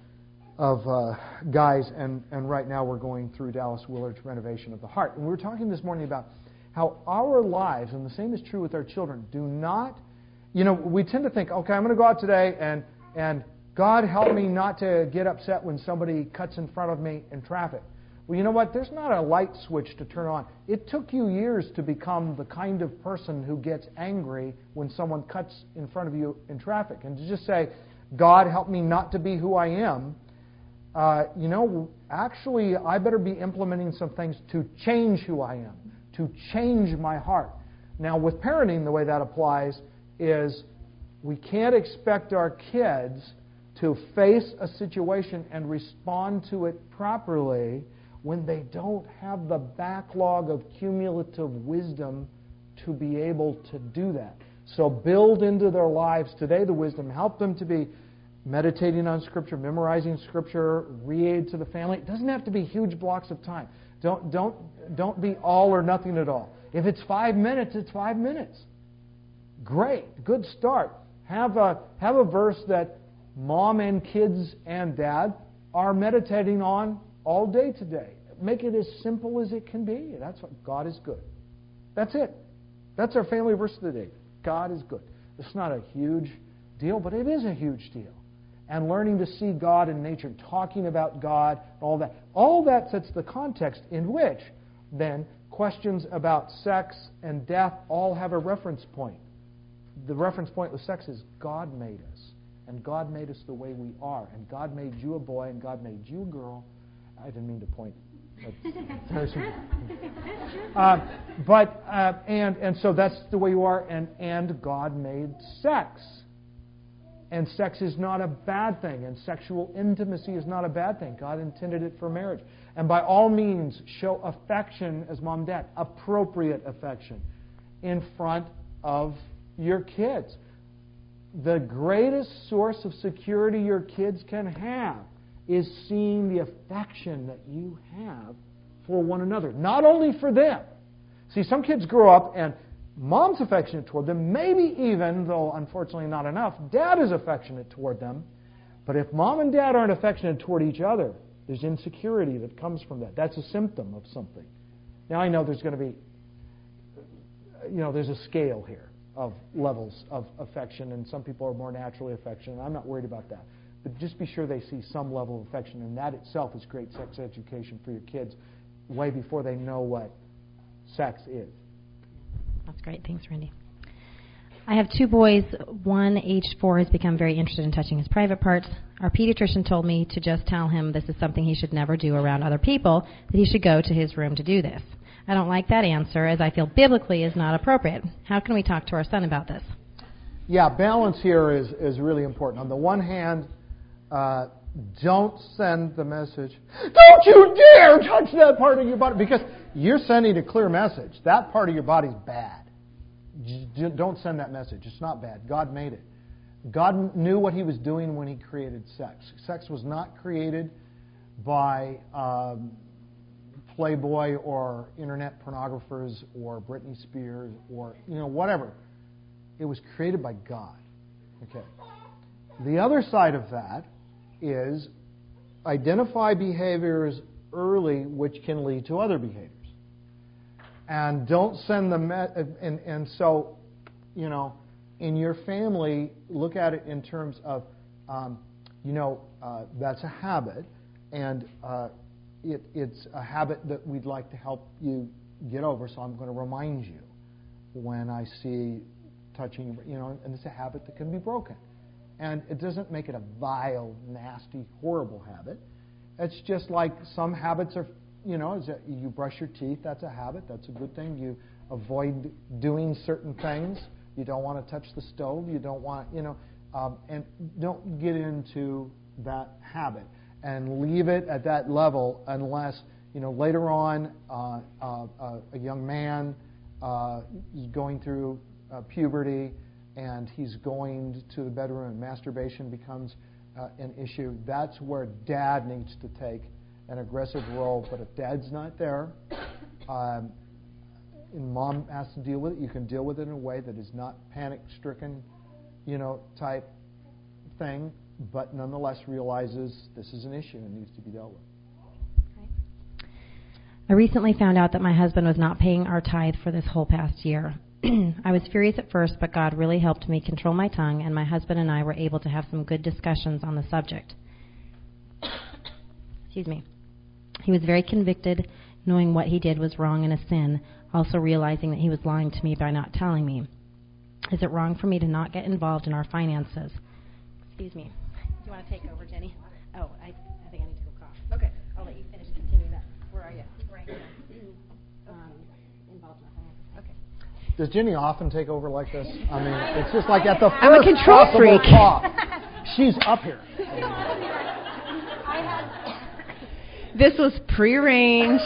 of uh, guys, and, and right now we're going through Dallas Willard's Renovation of the Heart. And we were talking this morning about how our lives, and the same is true with our children, do not, you know, we tend to think, okay, I'm going to go out today and and God help me not to get upset when somebody cuts in front of me in traffic. Well, you know what? There's not a light switch to turn on. It took you years to become the kind of person who gets angry when someone cuts in front of you in traffic. And to just say, God help me not to be who I am, uh, you know, actually I better be implementing some things to change who I am, to change my heart. Now, with parenting, the way that applies is we can't expect our kids to face a situation and respond to it properly when they don't have the backlog of cumulative wisdom to be able to do that. So build into their lives today the wisdom. Help them to be meditating on Scripture, memorizing Scripture, read to the family. It doesn't have to be huge blocks of time. Don't, don't, don't be all or nothing at all. If it's five minutes, it's five minutes. Great. Good start. Have a, have a verse that mom and kids and dad are meditating on all day today. Make it as simple as it can be. That's what God is good. That's it. That's our family verse of the day. God is good. It's not a huge deal, but it is a huge deal. And learning to see God in nature, talking about God, all that. All that sets the context in which, then, questions about sex and death all have a reference point. The reference point with sex is God made us. And God made us the way we are. And God made you a boy, and God made you a girl. I didn't mean to point That's, uh, but uh, and and so that's the way you are. And and God made sex, and sex is not a bad thing, and sexual intimacy is not a bad thing. God intended it for marriage. And by all means, show affection as mom and dad, appropriate affection, in front of your kids. The greatest source of security your kids can have is seeing the affection that you have for one another. Not only for them. See, some kids grow up and mom's affectionate toward them, maybe even, though unfortunately not enough, dad is affectionate toward them. But if mom and dad aren't affectionate toward each other, there's insecurity that comes from that. That's a symptom of something. Now, I know there's going to be, you know, there's a scale here of levels of affection, and some people are more naturally affectionate. I'm not worried about that. But just be sure they see some level of affection, and that itself is great sex education for your kids way before they know what sex is. That's great. Thanks, Randy. I have two boys. One, aged four, has become very interested in touching his private parts. Our pediatrician told me to just tell him this is something he should never do around other people, that he should go to his room to do this. I don't like that answer, as I feel biblically is not appropriate. How can we talk to our son about this? Yeah, balance here is, is really important. On the one hand, uh, don't send the message, don't you dare touch that part of your body, because you're sending a clear message. That part of your body is bad. Don't send that message. It's not bad. God made it. God knew what He was doing when He created sex. Sex was not created by um, Playboy or internet pornographers or Britney Spears or, you know, whatever. It was created by God. Okay. The other side of that is identify behaviors early which can lead to other behaviors. And don't send them, me- and, and so, you know, in your family, look at it in terms of, um, you know, uh, that's a habit, and uh, it, it's a habit that we'd like to help you get over, so I'm going to remind you when I see touching, you know, and it's a habit that can be broken. And it doesn't make it a vile, nasty, horrible habit. It's just like some habits are, you know, is that you brush your teeth, that's a habit, that's a good thing. You avoid doing certain things. You don't want to touch the stove. You don't want, you know, um, and don't get into that habit and leave it at that level unless, you know, later on uh, uh, uh, a young man uh, is going through uh, puberty and he's going to the bedroom and masturbation becomes uh, an issue. That's where dad needs to take an aggressive role. But if dad's not there, um, and mom has to deal with it, you can deal with it in a way that is not panic-stricken, you know, type thing, but nonetheless realizes this is an issue and needs to be dealt with. Okay. I recently found out that my husband was not paying our tithe for this whole past year. I was furious at first, but God really helped me control my tongue, and my husband and I were able to have some good discussions on the subject. Excuse me. He was very convicted, knowing what he did was wrong and a sin, also realizing that he was lying to me by not telling me. Is it wrong for me to not get involved in our finances? Excuse me. Do you want to take over, Jenny? Oh, I, I think I need to go cough. Okay. I'll let you finish continuing that. Where are you? Right here. Um, involved in our finances. Okay. Does Jenny often take over like this? I mean, it's just like at the first I'm a control possible freak. cough, she's up here. This was prearranged.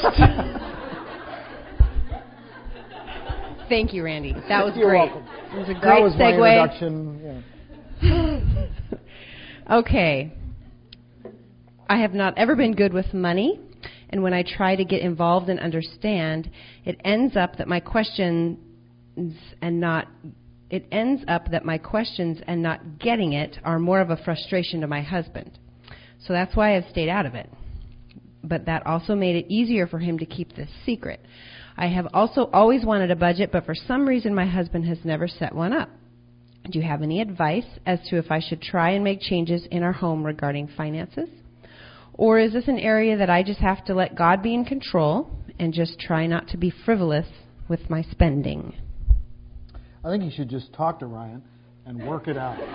Thank you, Randy. That was You're great. welcome. It was a That great was my segue. introduction. Yeah. Okay. I have not ever been good with money, and when I try to get involved and understand, it ends up that my questions and not it ends up that my questions and not getting it are more of a frustration to my husband. So that's why I've stayed out of it. But that also made it easier for him to keep this secret. I have also always wanted a budget, but for some reason my husband has never set one up. Do you have any advice as to if I should try and make changes in our home regarding finances? Or is this an area that I just have to let God be in control and just try not to be frivolous with my spending? I think you should just talk to Ryan and work it out.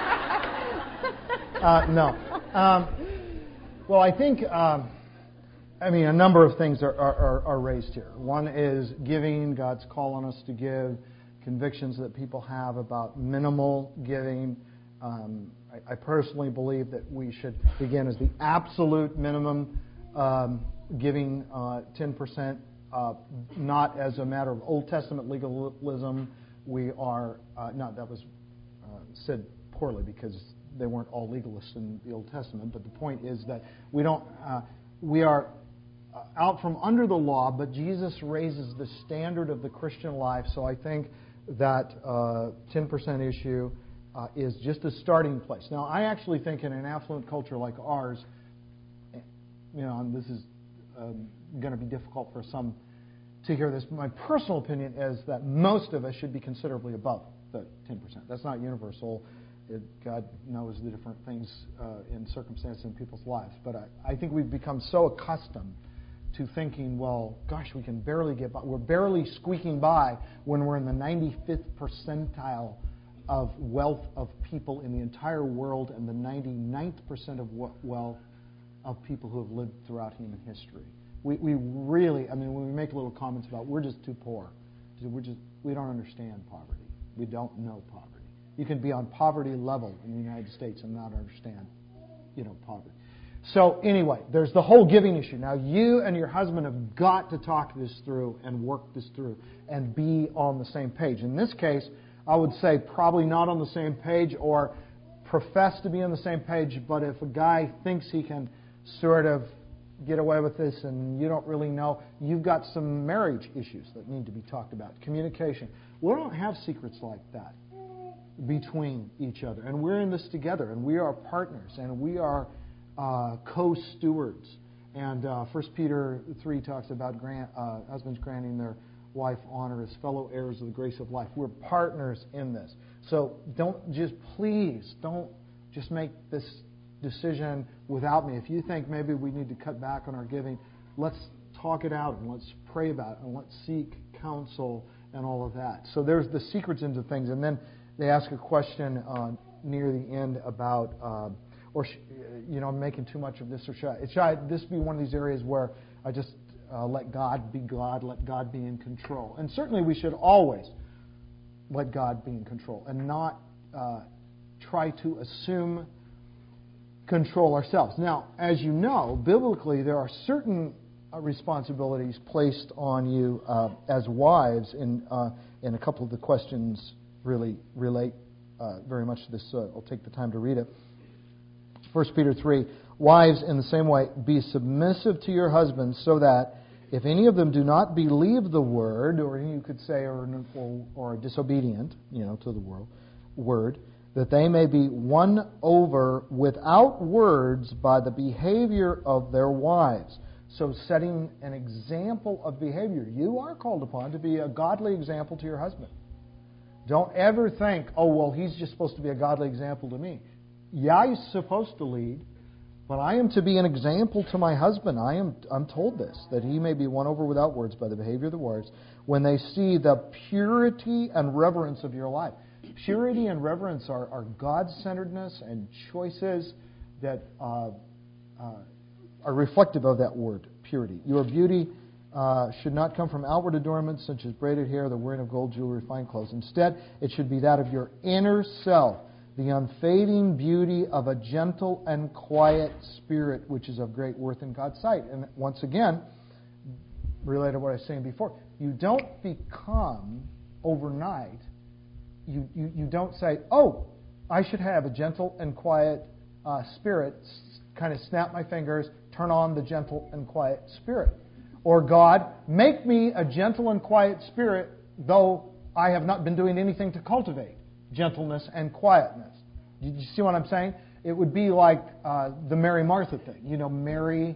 uh, no. Um, well, I think um, I mean, a number of things are, are, are raised here. One is giving, God's call on us to give, convictions that people have about minimal giving. Um, I, I personally believe that we should begin as the absolute minimum, um, giving uh, ten percent, uh, not as a matter of Old Testament legalism. We are, uh, not that was uh, said poorly because they weren't all legalists in the Old Testament, but the point is that we don't, uh, we are out from under the law, but Jesus raises the standard of the Christian life. So I think that uh, ten percent issue uh, is just a starting place. Now, I actually think in an affluent culture like ours, you know, and this is um, going to be difficult for some to hear this, my personal opinion is that most of us should be considerably above the ten percent. That's not universal. It, God knows the different things uh, in circumstances in people's lives. But I, I think we've become so accustomed to thinking, well, gosh, we can barely get by. We're barely squeaking by when we're in the ninety-fifth percentile of wealth of people in the entire world and the ninety-ninth percent of wealth of people who have lived throughout human history. We, we really, I mean, when we make little comments about we're just too poor, we're just, we don't understand poverty. We don't know poverty. You can be on poverty level in the United States and not understand, you know, poverty. So anyway, there's the whole giving issue. Now, you and your husband have got to talk this through and work this through and be on the same page. In this case, I would say probably not on the same page or profess to be on the same page, but if a guy thinks he can sort of get away with this and you don't really know, you've got some marriage issues that need to be talked about. Communication. We don't have secrets like that between each other. And we're in this together, and we are partners, and we are uh, co-stewards. And uh, First Peter three talks about grant, uh, husbands granting their wife honor as fellow heirs of the grace of life. We're partners in this. So don't just, please, don't just make this decision without me. If you think maybe we need to cut back on our giving, let's talk it out and let's pray about it and let's seek counsel and all of that. So there's the secrets into things. And then they ask a question uh, near the end about, uh, or sh- you know, I'm making too much of this, or should, I, should I, this be one of these areas where I just uh, let God be God, let God be in control? And certainly we should always let God be in control and not uh, try to assume control ourselves. Now, as you know, biblically there are certain uh, responsibilities placed on you uh, as wives, in uh, in a couple of the questions really relate uh, very much to this. Uh, I'll take the time to read it. First Peter three, wives, in the same way, be submissive to your husbands, so that if any of them do not believe the word, or you could say, or or, or are disobedient, you know, to the world, word, that they may be won over without words by the behavior of their wives. So setting an example of behavior. You are called upon to be a godly example to your husband. Don't ever think, oh, well, he's just supposed to be a godly example to me. Yeah, he's supposed to lead, but I am to be an example to my husband. I am I'm told this, that he may be won over without words by the behavior of the wives when they see the purity and reverence of your life. Purity and reverence are, are God-centeredness and choices that uh, uh, are reflective of that word, purity. Your beauty uh, should not come from outward adornments such as braided hair, the wearing of gold jewelry, fine clothes. Instead, it should be that of your inner self, the unfading beauty of a gentle and quiet spirit, which is of great worth in God's sight. And once again, related to what I was saying before, you don't become overnight, you, you, you don't say, oh, I should have a gentle and quiet uh, spirit, kind of snap my fingers, turn on the gentle and quiet spirit. Or God, make me a gentle and quiet spirit, though I have not been doing anything to cultivate gentleness and quietness. Did you see what I'm saying? It would be like uh, the Mary Martha thing. You know, Mary,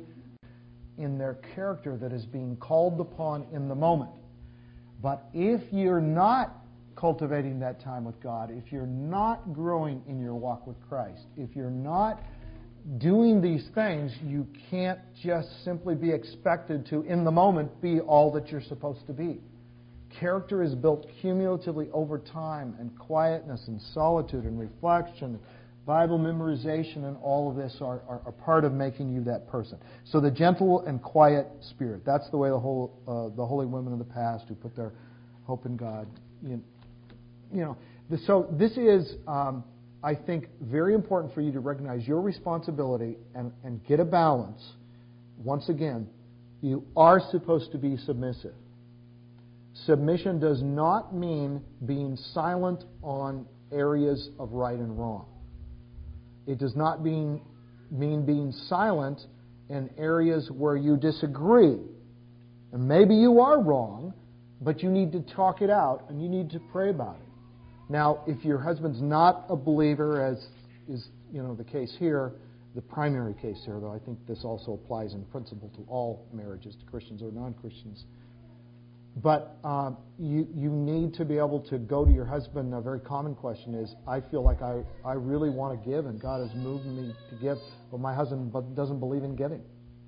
in their character that is being called upon in the moment. But if you're not cultivating that time with God, if you're not growing in your walk with Christ, if you're not doing these things, you can't just simply be expected to, in the moment, be all that you're supposed to be. Character is built cumulatively over time, and quietness and solitude and reflection, Bible memorization and all of this are, are, are part of making you that person. So the gentle and quiet spirit, that's the way the whole uh, the holy women of the past who put their hope in God, you, you know. So this is, um, I think, very important for you to recognize your responsibility and, and get a balance. Once again, you are supposed to be submissive. Submission does not mean being silent on areas of right and wrong. It does not mean, mean being silent in areas where you disagree. And maybe you are wrong, but you need to talk it out and you need to pray about it. Now, if your husband's not a believer, as is you know the case here, the primary case here, though I think this also applies in principle to all marriages, to Christians or non-Christians. But um, you you need to be able to go to your husband. A very common question is, I feel like I, I really want to give, and God has moved me to give, but my husband doesn't believe in giving.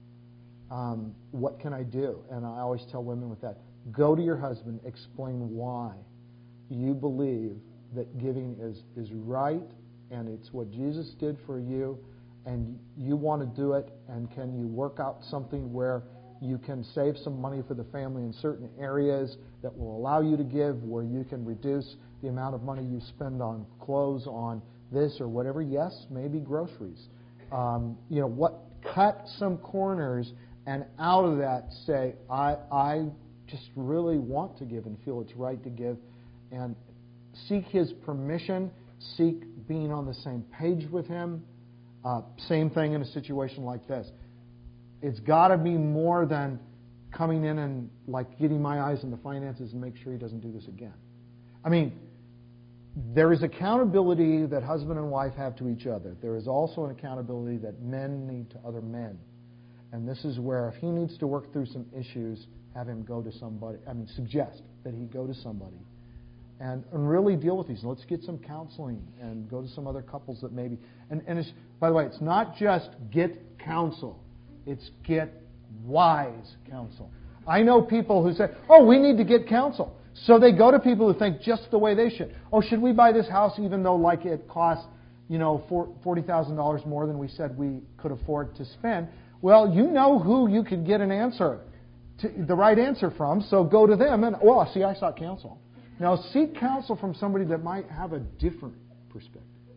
Um, what can I do? And I always tell women with that, go to your husband, explain why you believe that giving is, is right, and it's what Jesus did for you, and you want to do it, and can you work out something where you can save some money for the family in certain areas that will allow you to give, where you can reduce the amount of money you spend on clothes, on this or whatever. Yes, maybe groceries. Um, you know, what? Cut some corners, and out of that say, I, I just really want to give and feel it's right to give, and seek his permission, seek being on the same page with him. Uh, same thing in a situation like this. It's got to be more than coming in and like getting my eyes on the finances and make sure he doesn't do this again. I mean, there is accountability that husband and wife have to each other. There is also an accountability that men need to other men. And this is where if he needs to work through some issues, have him go to somebody, I mean, suggest that he go to somebody and, and really deal with these. Let's get some counseling and go to some other couples that maybe, and, and it's, by the way, it's not just get counsel. It's get wise counsel. I know people who say, oh, we need to get counsel. So they go to people who think just the way they should. Oh, should we buy this house even though like it costs, you know, forty thousand dollars more than we said we could afford to spend? Well, you know who you could get an answer, to, the right answer from, so go to them. And, well, see, I sought counsel. Now, seek counsel from somebody that might have a different perspective.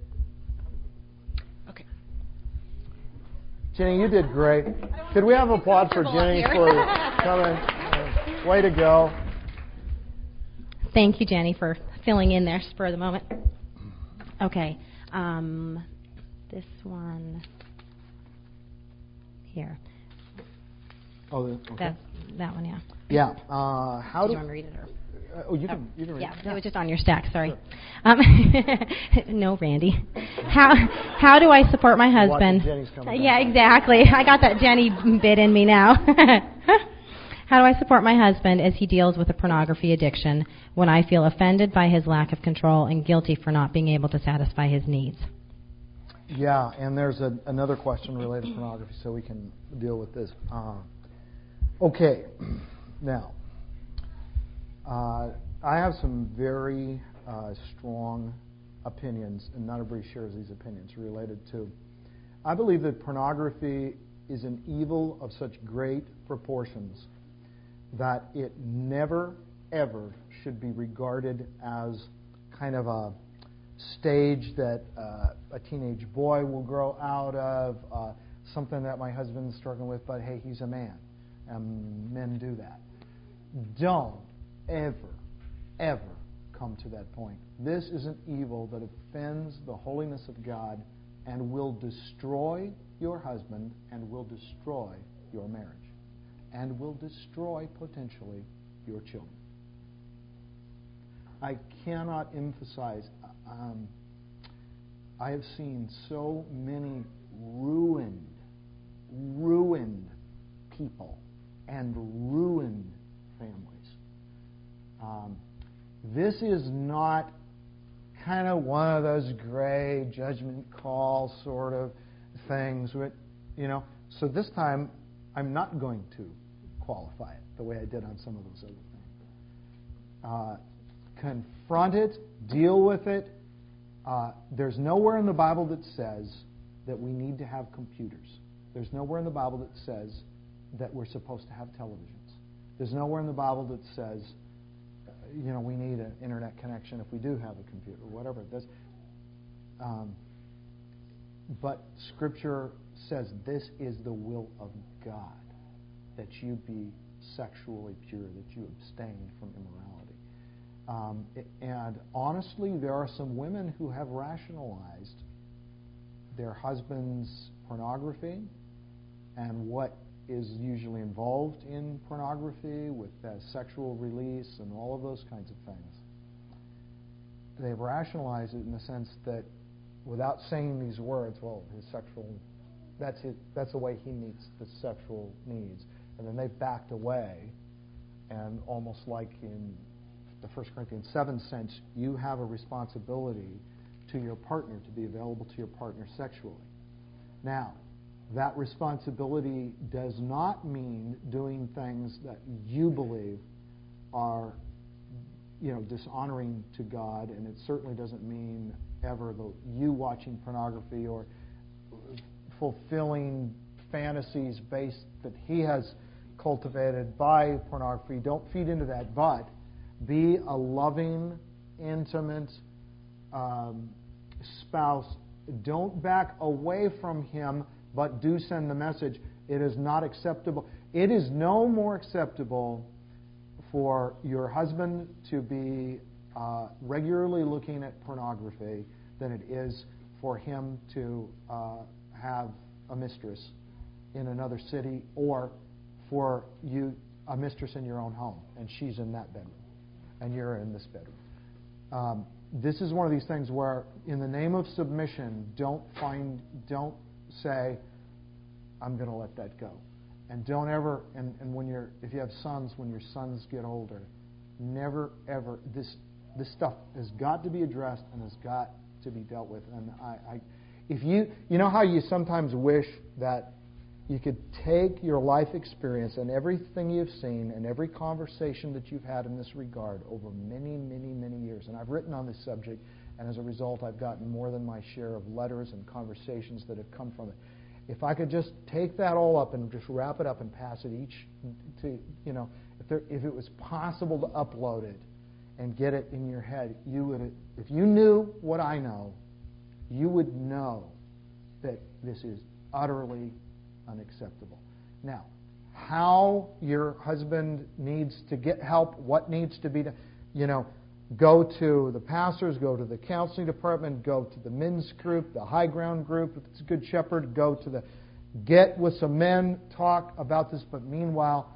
Jenny, you did great. Could we have applause for Jenny for coming? Uh, way to go. Thank you, Jenny, for filling in there spur of the moment. Okay. Um, this one here. Oh, okay. That's, that one, yeah. Yeah. Uh, how do do you want me to read it? Or? Uh, oh, you can, you can read yeah, it. Yeah, it was just on your stack, sorry. Sure. Um, no, Randy. How how do I support my husband? Jenny's coming Yeah, exactly. I got that Jenny bit in me now. How do I support my husband as he deals with a pornography addiction when I feel offended by his lack of control and guilty for not being able to satisfy his needs? Yeah, and there's a, another question related to pornography, so we can deal with this. Uh, okay, now, uh, I have some very uh, strong opinions, and not everybody shares these opinions, related to, I believe that pornography is an evil of such great proportions that it never, ever should be regarded as kind of a stage that uh, a teenage boy will grow out of, uh, something that my husband's struggling with, but hey, he's a man, and men do that. Don't ever, ever come to that point. This is an evil that offends the holiness of God and will destroy your husband and will destroy your marriage and will destroy, potentially, your children. I cannot emphasize, um, I have seen so many ruined, ruined people and ruined families. Um, this is not kind of one of those gray judgment call sort of things, with, you know. So this time, I'm not going to qualify it the way I did on some of those other things. Uh, confront it, deal with it, Uh, there's nowhere in the Bible that says that we need to have computers. There's nowhere in the Bible that says that we're supposed to have televisions. There's nowhere in the Bible that says, uh, you know, we need an internet connection if we do have a computer, or whatever. That's, um, but Scripture says this is the will of God, that you be sexually pure, that you abstain from immorality. Um, and honestly, there are some women who have rationalized their husband's pornography and what is usually involved in pornography with uh, sexual release and all of those kinds of things. They've rationalized it in the sense that without saying these words, well, his sexual, that's his, that's the way he meets the sexual needs. And then they've backed away, and almost like in the First Corinthians seven sense, you have a responsibility to your partner to be available to your partner sexually. Now, that responsibility does not mean doing things that you believe are, you know, dishonoring to God, and it certainly doesn't mean ever the, you watching pornography or fulfilling fantasies based that he has cultivated by pornography. Don't feed into that, but be a loving, intimate um, spouse. Don't back away from him, but do send the message. It is not acceptable. It is no more acceptable for your husband to be uh, regularly looking at pornography than it is for him to uh, have a mistress in another city, or for you a mistress in your own home, and she's in that bedroom, and you're in this bedroom. Um, this is one of these things where, in the name of submission, don't find, don't say, "I'm going to let that go," and don't ever. And, and when you're, if you have sons, when your sons get older, never ever this this stuff has got to be addressed and has got to be dealt with. And I, I if you, you know how you sometimes wish that you could take your life experience and everything you've seen and every conversation that you've had in this regard over many, many, many years. And I've written on this subject, and as a result, I've gotten more than my share of letters and conversations that have come from it. If I could just take that all up and just wrap it up and pass it each to, you know, if there, if it was possible to upload it and get it in your head, you would, if you knew what I know, you would know that this is utterly unacceptable. Now, how your husband needs to get help, what needs to be done, you know, go to the pastors, go to the counseling department, go to the men's group, the high ground group, if it's a Good Shepherd, go to the, get with some men, talk about this, but meanwhile,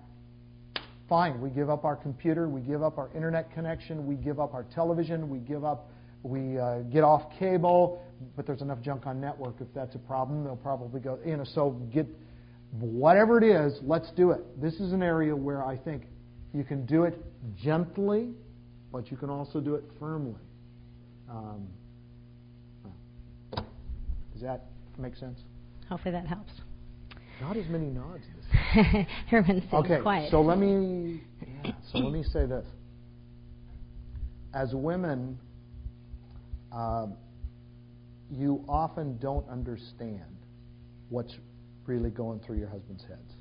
fine, we give up our computer, we give up our internet connection, we give up our television, we give up, we uh, get off cable, but there's enough junk on network. If that's a problem, they'll probably go, you know, so get, whatever it is, let's do it. This is an area where I think you can do it gently, but you can also do it firmly. Um, does that make sense? Hopefully that helps. Not as many nods this time. Herman's sitting okay, quiet. so let me yeah, so let me say this. As women, um, you often don't understand what's really going through your husband's heads.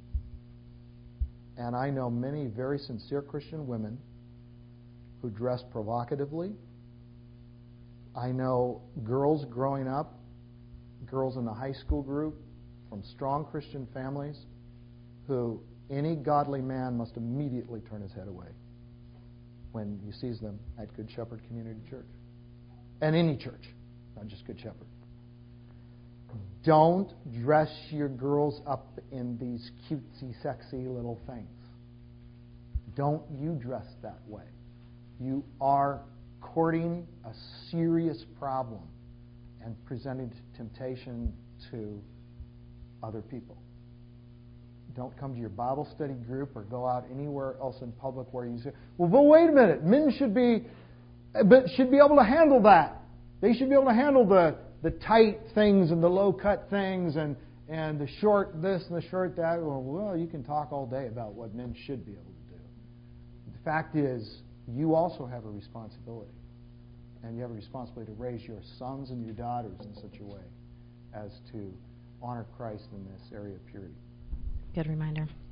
And I know many very sincere Christian women who dress provocatively. I know girls growing up, girls in the high school group from strong Christian families, who any godly man must immediately turn his head away when he sees them at Good Shepherd Community Church. And any church, not just Good Shepherd. Don't dress your girls up in these cutesy, sexy little things. Don't you dress that way. You are courting a serious problem and presenting temptation to other people. Don't come to your Bible study group or go out anywhere else in public where you say, well, but wait a minute, men should be but should be able to handle that. They should be able to handle the, the tight things and the low-cut things and, and the short this and the short that. Well, well, you can talk all day about what men should be able to do. The fact is, you also have a responsibility. and you have a responsibility to raise your sons and your daughters in such a way as to honor Christ in this area of purity. Good reminder.